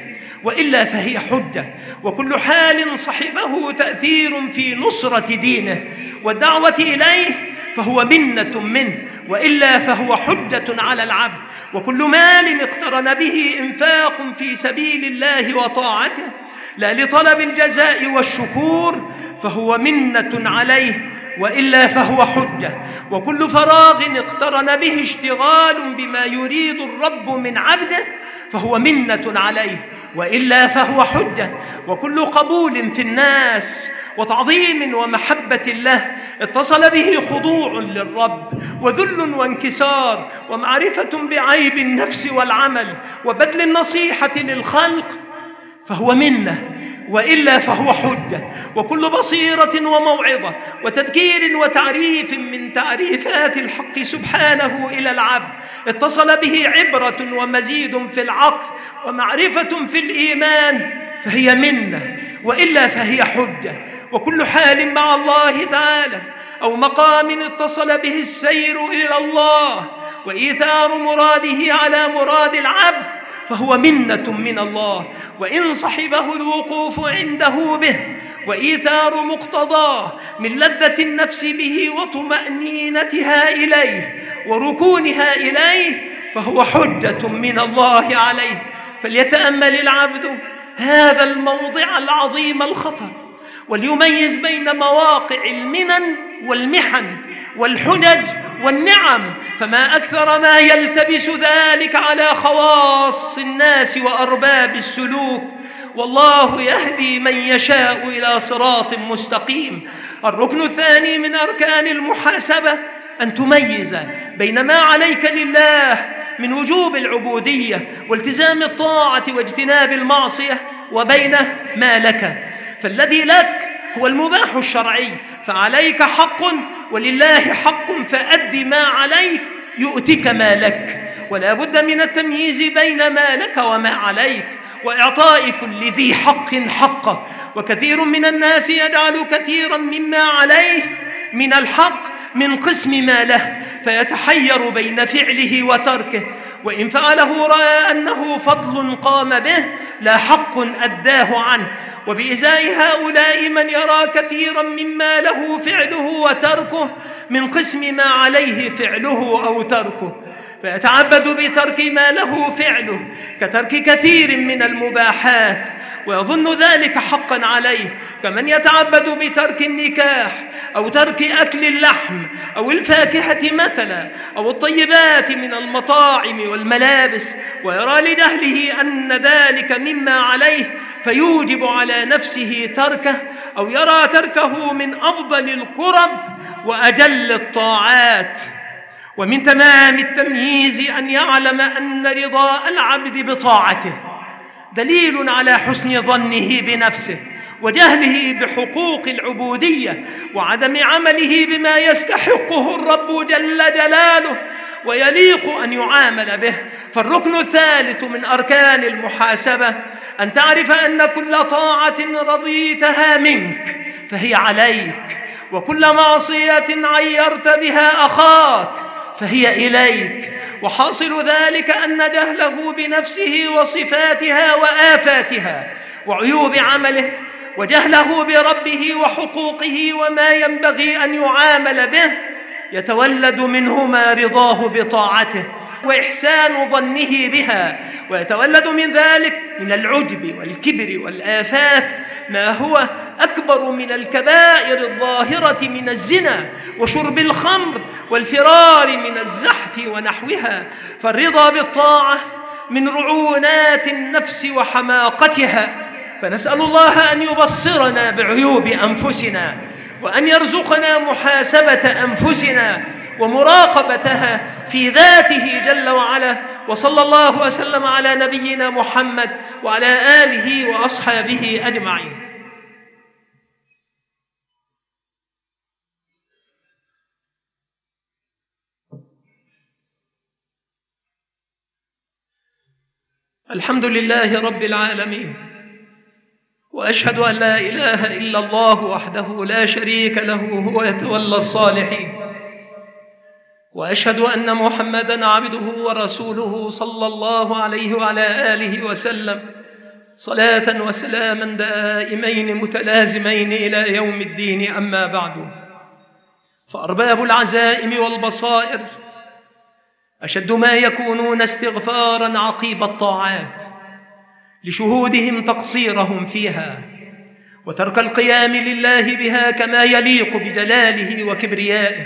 وإلا فهي حجة. وكل حال صحبه تأثير في نصرة دينه والدعوة إليه فهو منة منه، وإلا فهو حجة على العبد. وكل مال اقترن به إنفاق في سبيل الله وطاعته لا لطلب الجزاء والشكور فهو منة عليه، وإلا فهو حجة. وكل فراغ اقترن به اشتغال بما يريد الرب من عبده فهو منة عليه، وإلا فهو حجة. وكل قبول في الناس وتعظيم ومحبة له اتصل به خضوع للرب وذل وانكسار ومعرفة بعيب النفس والعمل وبذل النصيحة للخلق فهو منة، وإلا فهو حجة. وكل بصيرة وموعظة وتذكير وتعريف من تعريفات الحق سبحانه إلى العبد اتصل به عبرة ومزيد في العقل ومعرفة في الإيمان فهي منة، وإلا فهي حجة. وكل حال مع الله تعالى أو مقام اتصل به السير إلى الله وإيثار مراده على مراد العبد فهو منة من الله، وإن صحبه الوقوف عنده به وإيثار مقتضاه من لذة النفس به وطمأنينتها إليه وركونها إليه فهو حجة من الله عليه. فليتأمل العبد هذا الموضع العظيم الخطر وليميز بين مواقع المنن والمحن والحجج والنعم، فما أكثر ما يلتبس ذلك على خواص الناس وأرباب السلوك، والله يهدي من يشاء إلى صراط مستقيم. الركن الثاني من أركان المحاسبة أن تميز بين ما عليك لله من وجوب العبودية والتزام الطاعة واجتناب المعصية وبين ما لك. فالذي لك هو المباح الشرعي فعليك حق ولله حق فأد ما عليك يؤتك ما لك، ولا بد من التمييز بين ما لك وما عليك وإعطاء كل ذي حق حقه. وكثير من الناس يجعل كثيرا مما عليه من الحق من قسم ما له فيتحير بين فعله وتركه، وإن فعله رأى أنه فضل قام به لا حق أداه عنه. وبإزاء هؤلاء من يرى كثيرا مما له فعله وتركه من قسم ما عليه فعله أو تركه فيتعبد بترك ما له فعله كترك كثير من المباحات ويظن ذلك حقا عليه، كمن يتعبد بترك النكاح أو ترك أكل اللحم أو الفاكهة مثلا أو الطيبات من المطاعم والملابس، ويرى لجهله أن ذلك مما عليه فيوجب على نفسه تركه، أو يرى تركه من أفضل القرب وأجل الطاعات. ومن تمام التمييز أن يعلم أن رضاء العبد بطاعته دليل على حسن ظنه بنفسه وجهله بحقوق العبودية وعدم عمله بما يستحقه الرب جل جلاله ويليق أن يعامل به. فالركن الثالث من أركان المحاسبة أن تعرف أن كل طاعة رضيتها منك فهي عليك، وكل معصية عيرت بها أخاك فهي إليك. وحاصل ذلك أن جهله بنفسه وصفاتها وآفاتها وعيوب عمله وجهله بربه وحقوقه وما ينبغي أن يعامل به يتولد منهما رضاه بطاعته وإحسان ظنه بها، ويتولد من ذلك من العجب والكبر والآفات ما هو أكبر من الكبائر الظاهرة من الزنا وشرب الخمر والفرار من الزحف ونحوها. فالرضا بالطاعة من رعونات النفس وحماقتها، فنسأل الله أن يبصرنا بعيوب أنفسنا وأن يرزقنا محاسبة أنفسنا ومراقبتها في ذاته جل وعلا. وصلى الله وسلم على نبينا محمد وعلى آله وأصحابه أجمعين. الحمد لله رب العالمين، وأشهد أن لا إله إلا الله وحده لا شريك له هو يتولى الصالحين، وأشهد أن محمدًا عبده ورسوله صلى الله عليه وعلى آله وسلم صلاة وسلاما دائمين متلازمين إلى يوم الدين. أما بعد، فأرباب العزائم والبصائر أشد ما يكونون استغفاراً عقيب الطاعات لشهودهم تقصيرهم فيها وترك القيام لله بها كما يليق بجلاله وكبريائه،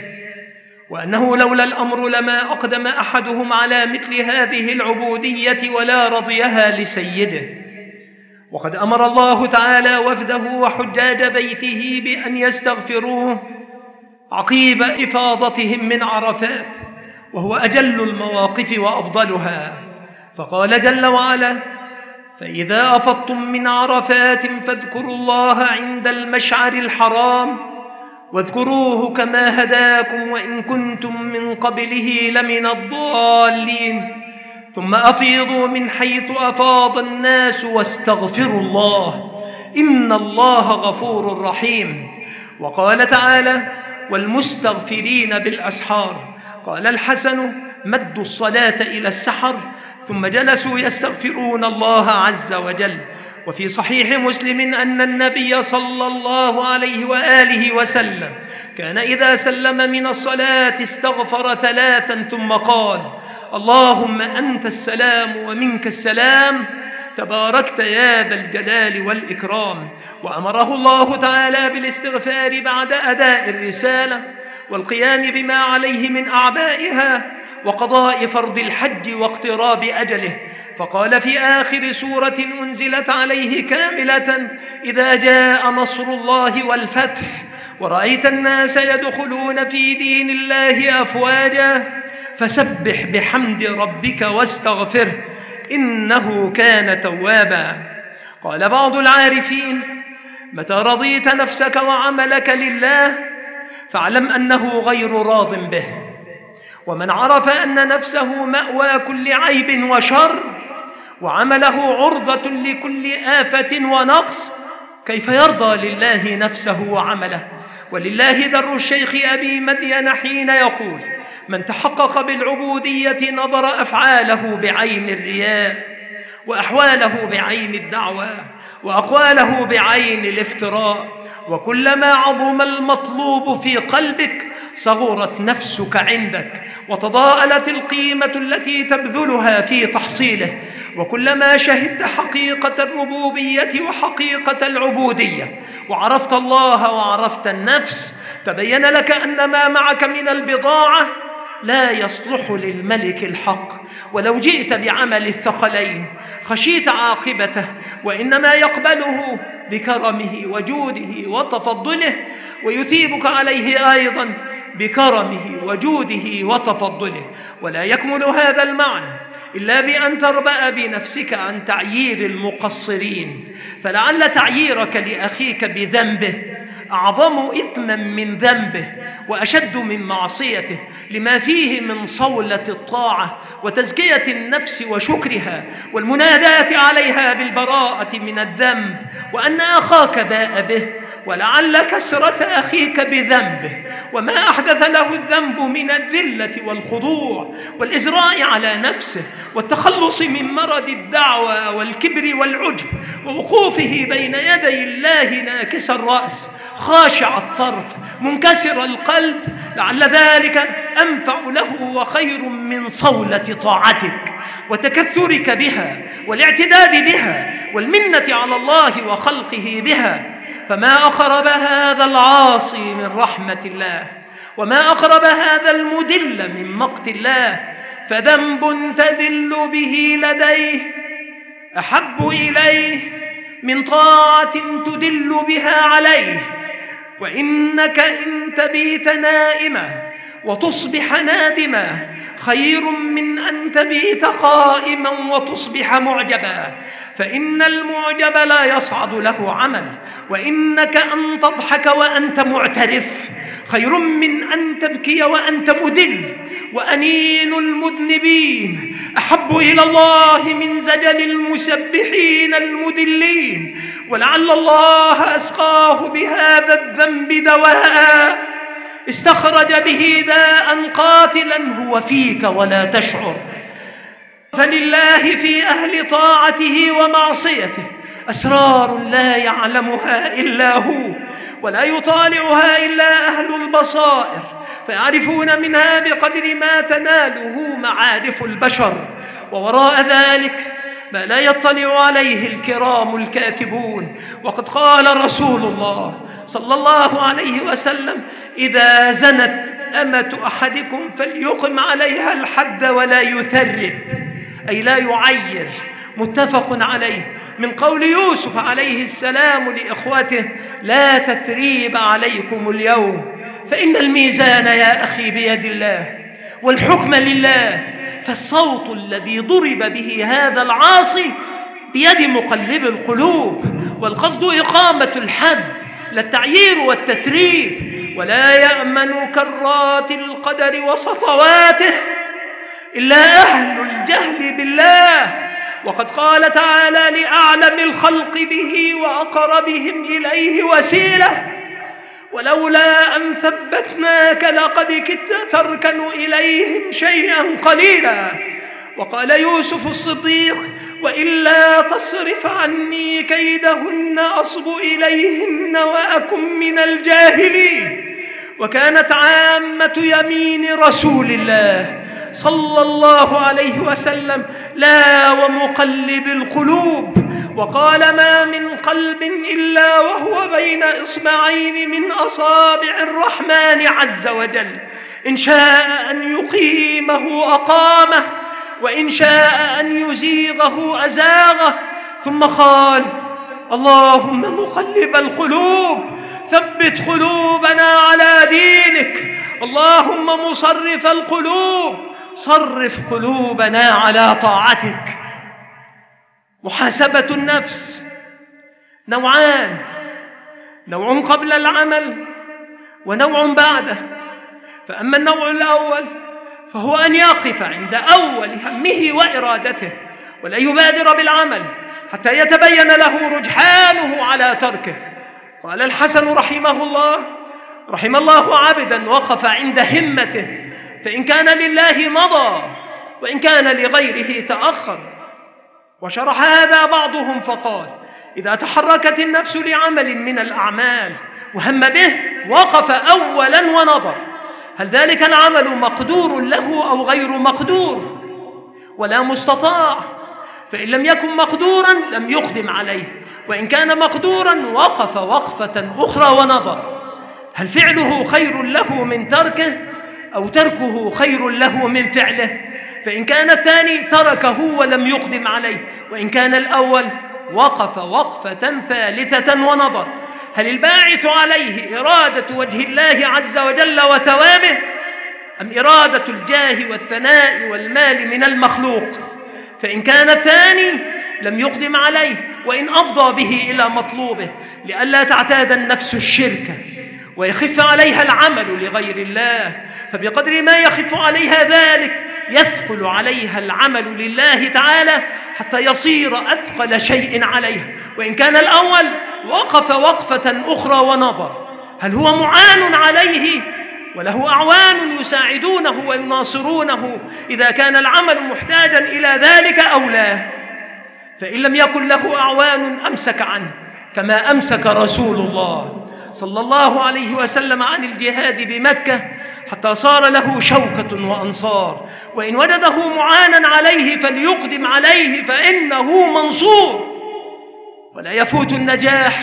وأنه لولا الأمر لما أقدم أحدهم على مثل هذه العبودية ولا رضيها لسيده. وقد أمر الله تعالى وفده وحجاج بيته بأن يستغفروه عقيب إفاضتهم من عرفات، وهو أجل المواقف وأفضلها، فقال جل وعلا: فإذا أفضتم من عرفات فاذكروا الله عند المشعر الحرام واذكروه كما هداكم وإن كنتم من قبله لمن الضالين ثم أفيضوا من حيث أفاض الناس واستغفروا الله إن الله غفور رحيم. وقال تعالى: والمستغفرين بالأسحار. قال الحسن: مدوا الصلاة إلى السحر ثم جلسوا يستغفرون الله عز وجل. وفي صحيح مسلم أن النبي صلى الله عليه وآله وسلم كان إذا سلم من الصلاة استغفر ثلاثا ثم قال: اللهم أنت السلام ومنك السلام تباركت يا ذا الجلال والإكرام. وأمره الله تعالى بالاستغفار بعد أداء الرسالة والقيام بما عليه من أعبائها وقضاء فرض الحج واقتراب أجله، فقال في آخر سورة أنزلت عليه كاملة: إذا جاء نصر الله والفتح ورأيت الناس يدخلون في دين الله أفواجا فسبح بحمد ربك واستغفره إنه كان توابا. قال بعض العارفين: متى رضيت نفسك وعملك لله فاعلم أنه غير راض به. ومن عرف أن نفسه مأوى كل عيب وشر وعمله عرضة لكل آفة ونقص كيف يرضى لله نفسه وعمله؟ ولله در الشيخ أبي مدين حين يقول: من تحقق بالعبودية نظر أفعاله بعين الرياء وأحواله بعين الدعوة وأقواله بعين الافتراء، وكلما عظم المطلوب في قلبك صغرت نفسك عندك وتضاءلت القيمة التي تبذلها في تحصيله، وكلما شهدت حقيقة الربوبية وحقيقة العبودية وعرفت الله وعرفت النفس تبين لك أن ما معك من البضاعة لا يصلح للملك الحق، ولو جئت بعمل الثقلين خشيت عاقبته، وإنما يقبله بكرمه وجوده وتفضله ويثيبك عليه أيضا بكرمه وجوده وتفضله. ولا يكمل هذا المعنى إلا بأن تربأ بنفسك عن تعيير المقصرين، فلعل تعييرك لأخيك بذنبه أعظم إثما من ذنبه وأشد من معصيته، لما فيه من صولة الطاعة وتزكية النفس وشكرها والمناداة عليها بالبراءة من الذنب، وأن أخاك باء به، ولعل كسرة أخيك بذنبه وما أحدث له الذنب من الذلة والخضوع والإزراء على نفسه والتخلص من مرض الدعوى والكبر والعجب ووقوفه بين يدي الله ناكس الرأس خاشع الطرف منكسر القلب، لعل ذلك أنفع له وخير من صولة طاعتك وتكثرك بها والاعتداد بها والمنة على الله وخلقه بها. فما أقرب هذا العاصي من رحمة الله، وما أقرب هذا المدل من مقت الله، فذنب تدل به لديه أحب إليه من طاعة تدل بها عليه. وإنك إن تبيت نائما وتصبح نادما خير من أن تبيت قائما وتصبح معجبا، فإن المعجب لا يصعد له عمل، وإنك أن تضحك وأنت معترف خير من أن تبكي وأنت مدل، وأنين المذنبين أحب إلى الله من زجل المسبحين المدلين. ولعل الله أسقاه بهذا الذنب دواء استخرج به داء قاتلا هو فيك ولا تشعر. فلله في أهل طاعته ومعصيته أسرار لا يعلمها إلا هو، ولا يطالعها إلا أهل البصائر، فيعرفون منها بقدر ما تناله معارف البشر، ووراء ذلك ما لا يطلع عليه الكرام الكاتبون. وقد قال رسول الله صلى الله عليه وسلم: إذا زنت أمة أحدكم فليقم عليها الحد ولا يثرب، أي لا يعير. متفق عليه، من قول يوسف عليه السلام لإخوته: لا تثريب عليكم اليوم، فإن الميزان يا أخي بيد الله والحكم لله. فالصوت الذي ضرب به هذا العاصي بيد مقلب القلوب، والقصد إقامة الحد لا التعيير والتثريب. ولا يأمن كرات القدر وسطواته إلا أهل الجهل بالله. وقد قال تعالى لأعلم الخلق به وأقربهم إليه وسيلة: ولولا أن ثبتناك لقد كدت تركن إليهم شيئا قليلا. وقال يوسف الصديق: وإلا تصرف عني كيدهن أصب إليهن وأكن من الجاهلين. وكانت عامة يمين رسول الله صلى الله عليه وسلم: لا ومقلب القلوب. وقال: ما من قلب إلا وهو بين إصبعين من أصابع الرحمن عز وجل، إن شاء أن يقيمه أقامه، وإن شاء أن يزيغه أزاغه. ثم قال: اللهم مقلب القلوب ثبت قلوبنا على دينك، اللهم مصرف القلوب صرف قلوبنا على طاعتك. محاسبة النفس نوعان: نوع قبل العمل ونوع بعده. فأما النوع الأول فهو أن يقف عند أول همه وإرادته ولا يبادر بالعمل حتى يتبين له رجحانه على تركه. قال الحسن رحمه الله: رحم الله عبدا وقف عند همته، فإن كان لله مضى وإن كان لغيره تأخر. وشرح هذا بعضهم فقال: إذا تحركت النفس لعمل من الأعمال وهم به وقف أولا ونظر هل ذلك العمل مقدور له أو غير مقدور ولا مستطاع، فإن لم يكن مقدورا لم يقدم عليه، وإن كان مقدورا وقف وقفة أخرى ونظر هل فعله خير له من تركه أو تركه خير له من فعله. فإن كان الثاني تركه ولم يقدم عليه، وإن كان الأول وقف وقفة ثالثة ونظر هل الباعث عليه إرادة وجه الله عز وجل وثوابه أم إرادة الجاه والثناء والمال من المخلوق. فإن كان الثاني لم يقدم عليه، وإن أفضى به إلى مطلوبه لئلا تعتاد النفس الشرك ويخف عليها العمل لغير الله، فبقدر ما يخف عليها ذلك يثقل عليها العمل لله تعالى حتى يصير أثقل شيء عليها. وإن كان الأول وقف وقفة أخرى ونظر هل هو معان عليه وله أعوان يساعدونه ويناصرونه إذا كان العمل محتاجا إلى ذلك أو لا. فإن لم يكن له أعوان أمسك عنه، كما أمسك رسول الله صلى الله عليه وسلم عن الجهاد بمكة حتى صار له شوكة وأنصار. وإن وجده معانا عليه فليقدم عليه فإنه منصور. ولا يفوت النجاح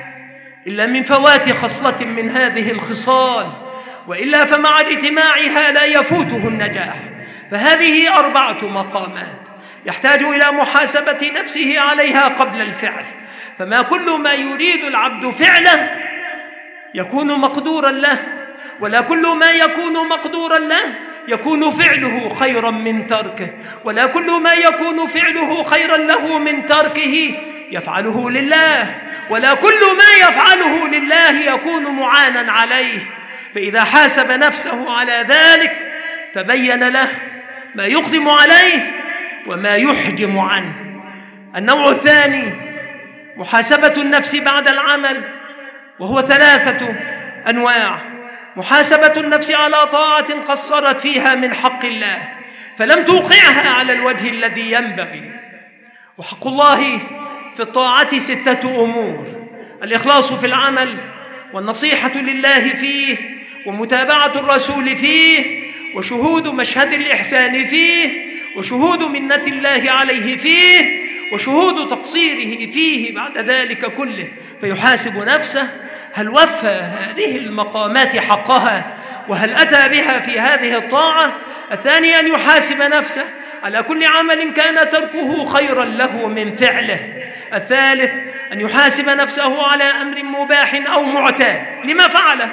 إلا من فوات خصلة من هذه الخصال، وإلا فمع اجتماعها لا يفوته النجاح. فهذه أربعة مقامات يحتاج إلى محاسبة نفسه عليها قبل الفعل. فما كل ما يريد العبد فعله يكون مقدورا له، ولا كل ما يكون مقدورا له يكون فعله خيرا من تركه، ولا كل ما يكون فعله خيرا له من تركه يفعله لله، ولا كل ما يفعله لله يكون معانا عليه. فإذا حاسب نفسه على ذلك تبين له ما يقدم عليه وما يحجم عنه. النوع الثاني محاسبة النفس بعد العمل، وهو ثلاثة أنواع: محاسبة النفس على طاعة قصرت فيها من حق الله فلم توقعها على الوجه الذي ينبغي، وحق الله في الطاعة ستة أمور: الإخلاص في العمل، والنصيحة لله فيه، ومتابعة الرسول فيه، وشهود مشهد الإحسان فيه، وشهود منة الله عليه فيه، وشهود تقصيره فيه بعد ذلك كله. فيحاسب نفسه: هل وفى هذه المقامات حقها؟ وهل أتى بها في هذه الطاعة؟ الثاني أن يحاسب نفسه على كل عمل كان تركه خيرا له من فعله. الثالث أن يحاسب نفسه على أمر مباح أو معتاد لما فعله،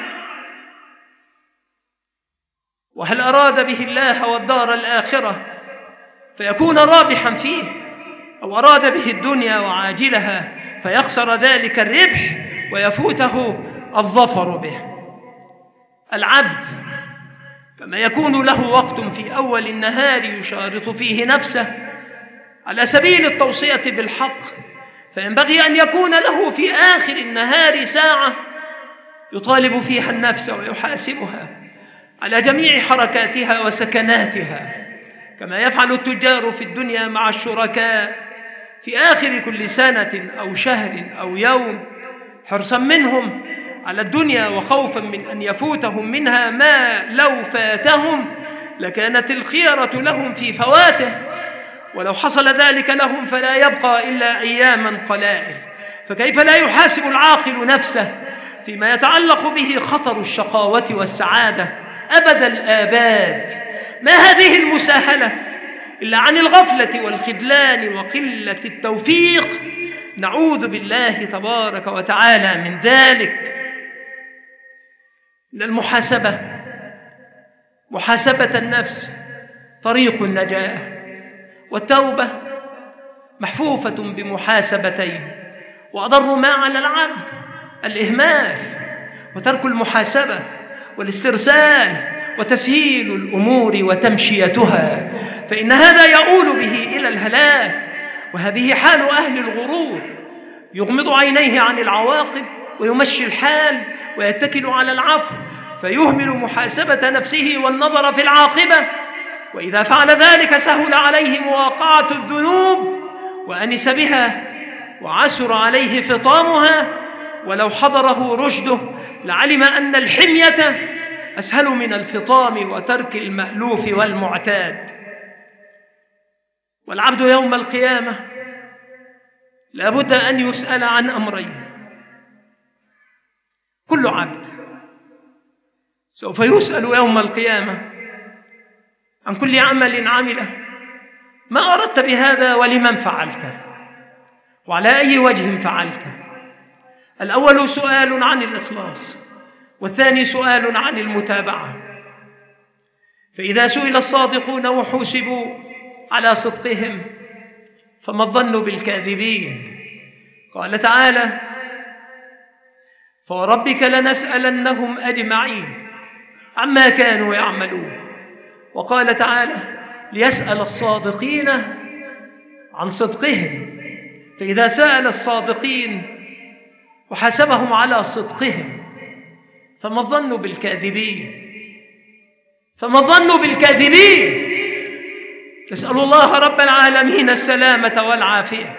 وهل أراد به الله والدار الآخرة فيكون رابحا فيه، أو أراد به الدنيا وعاجلها فيخسر ذلك الربح ويفوته الظفر به. العبد كما يكون له وقت في أول النهار يشارط فيه نفسه على سبيل التوصية بالحق، فينبغي أن يكون له في آخر النهار ساعة يطالب فيها النفس ويحاسبها على جميع حركاتها وسكناتها، كما يفعل التجار في الدنيا مع الشركاء في آخر كل سنة أو شهر أو يوم، حرصا منهم على الدنيا وخوفا من أن يفوتهم منها ما لو فاتهم لكانت الخيرة لهم في فواته، ولو حصل ذلك لهم فلا يبقى إلا أياما قلائل. فكيف لا يحاسب العاقل نفسه فيما يتعلق به خطر الشقاوة والسعادة أبد الآباد؟ ما هذه المساهلة إلا عن الغفلة والخذلان وقلة التوفيق، نعوذ بالله تبارك وتعالى من ذلك. إن المحاسبة، محاسبة النفس، طريق النجاة، والتوبة محفوفة بمحاسبتين، وأضر ما على العبد الإهمال وترك المحاسبة والاسترسال وتسهيل الأمور وتمشيتها، فإن هذا يؤول به إلى الهلاك. وهذه حال أهل الغرور، يغمض عينيه عن العواقب ويمشي الحال ويتكل على العفو، فيهمل محاسبة نفسه والنظر في العاقبة، وإذا فعل ذلك سهل عليه مواقعة الذنوب وأنس بها وعسر عليه فطامها، ولو حضره رشده لعلم أن الحمية أسهل من الفطام وترك المألوف والمعتاد. والعبد يوم القيامة لا بد أن يسأل عن أمرين. كل عبد سوف يسأل يوم القيامة عن كل عمل عمله: ما أردت بهذا ولمن فعلته وعلى أي وجه فعلته؟ الأول سؤال عن الإخلاص، والثاني سؤال عن المتابعة. فإذا سئل الصادقون وحوسبوا على صدقهم فما الظن بالكاذبين؟ قال تعالى: فوربك لنسألنهم أجمعين عما كانوا يعملون. وقال تعالى: ليسأل الصادقين عن صدقهم. فإذا سأل الصادقين وحسبهم على صدقهم فما الظن بالكاذبين؟ فما الظن بالكاذبين؟ نسأل الله رب العالمين السلامة والعافية.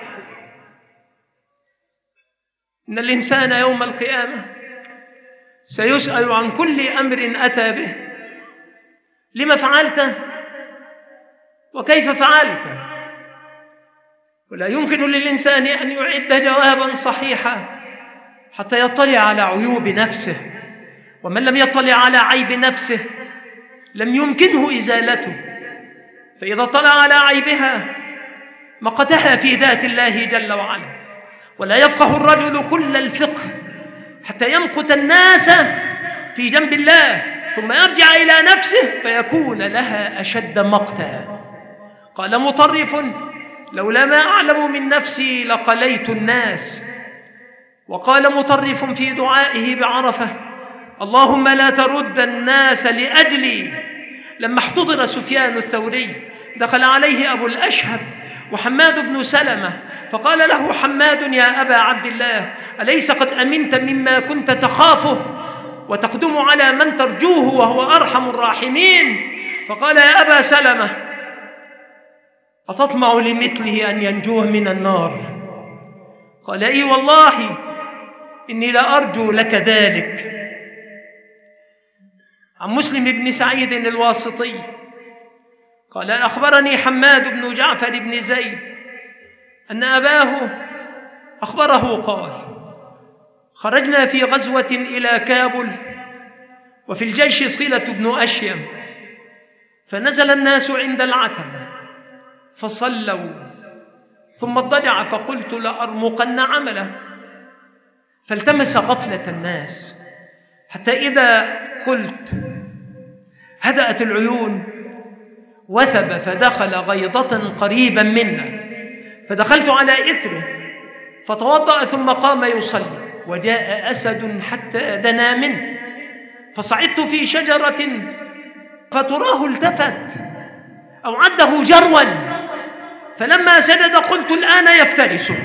إن الإنسان يوم القيامة سيسأل عن كل أمر أتى به: لما فعلته وكيف فعلته؟ ولا يمكن للإنسان أن يعد جوابا صحيحا حتى يطلع على عيوب نفسه، ومن لم يطلع على عيب نفسه لم يمكنه إزالته، فإذا طلع على عيبها مقتها في ذات الله جل وعلا. ولا يفقه الرجل كل الفقه حتى يمقت الناس في جنب الله ثم يرجع إلى نفسه فيكون لها أشد مقتا. قال مطرف: لولا ما أعلم من نفسي لقليت الناس. وقال مطرف في دعائه بعرفة: اللهم لا ترد الناس لأجلي. لما احتضر سفيان الثوري دخل عليه أبو الأشهب وحماد بن سلمة فقال له حماد: يا أبا عبد الله، أليس قد أمنت مما كنت تخافه وتقدم على من ترجوه وهو أرحم الراحمين؟ فقال: يا أبا سلمة، أتطمع لمثله أن ينجوه من النار؟ قال: إي والله إني لأرجو لك ذلك. عن مسلم بن سعيد الواسطي قال: أخبرني حماد بن جعفر بن زيد أن أباه أخبره قال: خرجنا في غزوة إلى كابل وفي الجيش صلة بن أشيم، فنزل الناس عند العتمة فصلوا، ثم اضطجع فقلت لأرمقن عمله، فالتمس غفلة الناس حتى إذا قلت هدأت العيون وثب فدخل غيضة قريبا منا، فدخلت على إثره فتوضأ ثم قام يصلي، وجاء أسد حتى دنا منه، فصعدت في شجرة فتراه التفت أو عده جروا، فلما سجد قلت الآن يفترسه،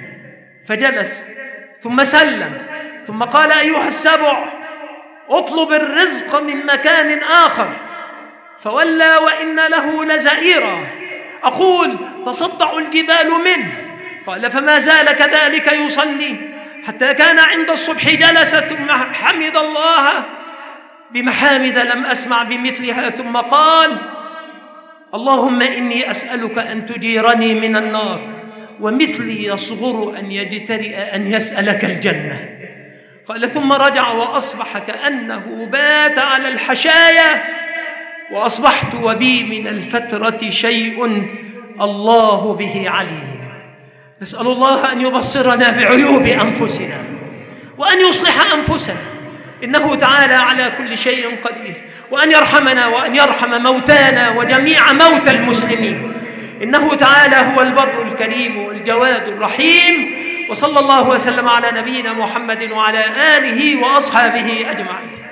فجلس ثم سلم، ثم قال: أيها السبع اطلب الرزق من مكان آخر، فولى وإن له لزئيرا، أقول تصدع الجبال منه. قال: فما زال كذلك يصلي حتى كان عند الصبح جلس، ثم حمد الله بمحامد لم أسمع بمثلها، ثم قال: اللهم إني أسألك أن تجيرني من النار، ومثلي يصغر أن يجترئ أن يسألك الجنة. قال: ثم رجع وأصبح كأنه بات على الحشايا، وأصبحت وبي من الفترة شيء الله به عليم. نسأل الله أن يبصرنا بعيوب أنفسنا وأن يصلح أنفسنا، إنه تعالى على كل شيء قدير، وأن يرحمنا وأن يرحم موتانا وجميع موتى المسلمين، إنه تعالى هو البر الكريم والجواد الرحيم. وصلى الله وسلم على نبينا محمد وعلى آله وأصحابه أجمعين.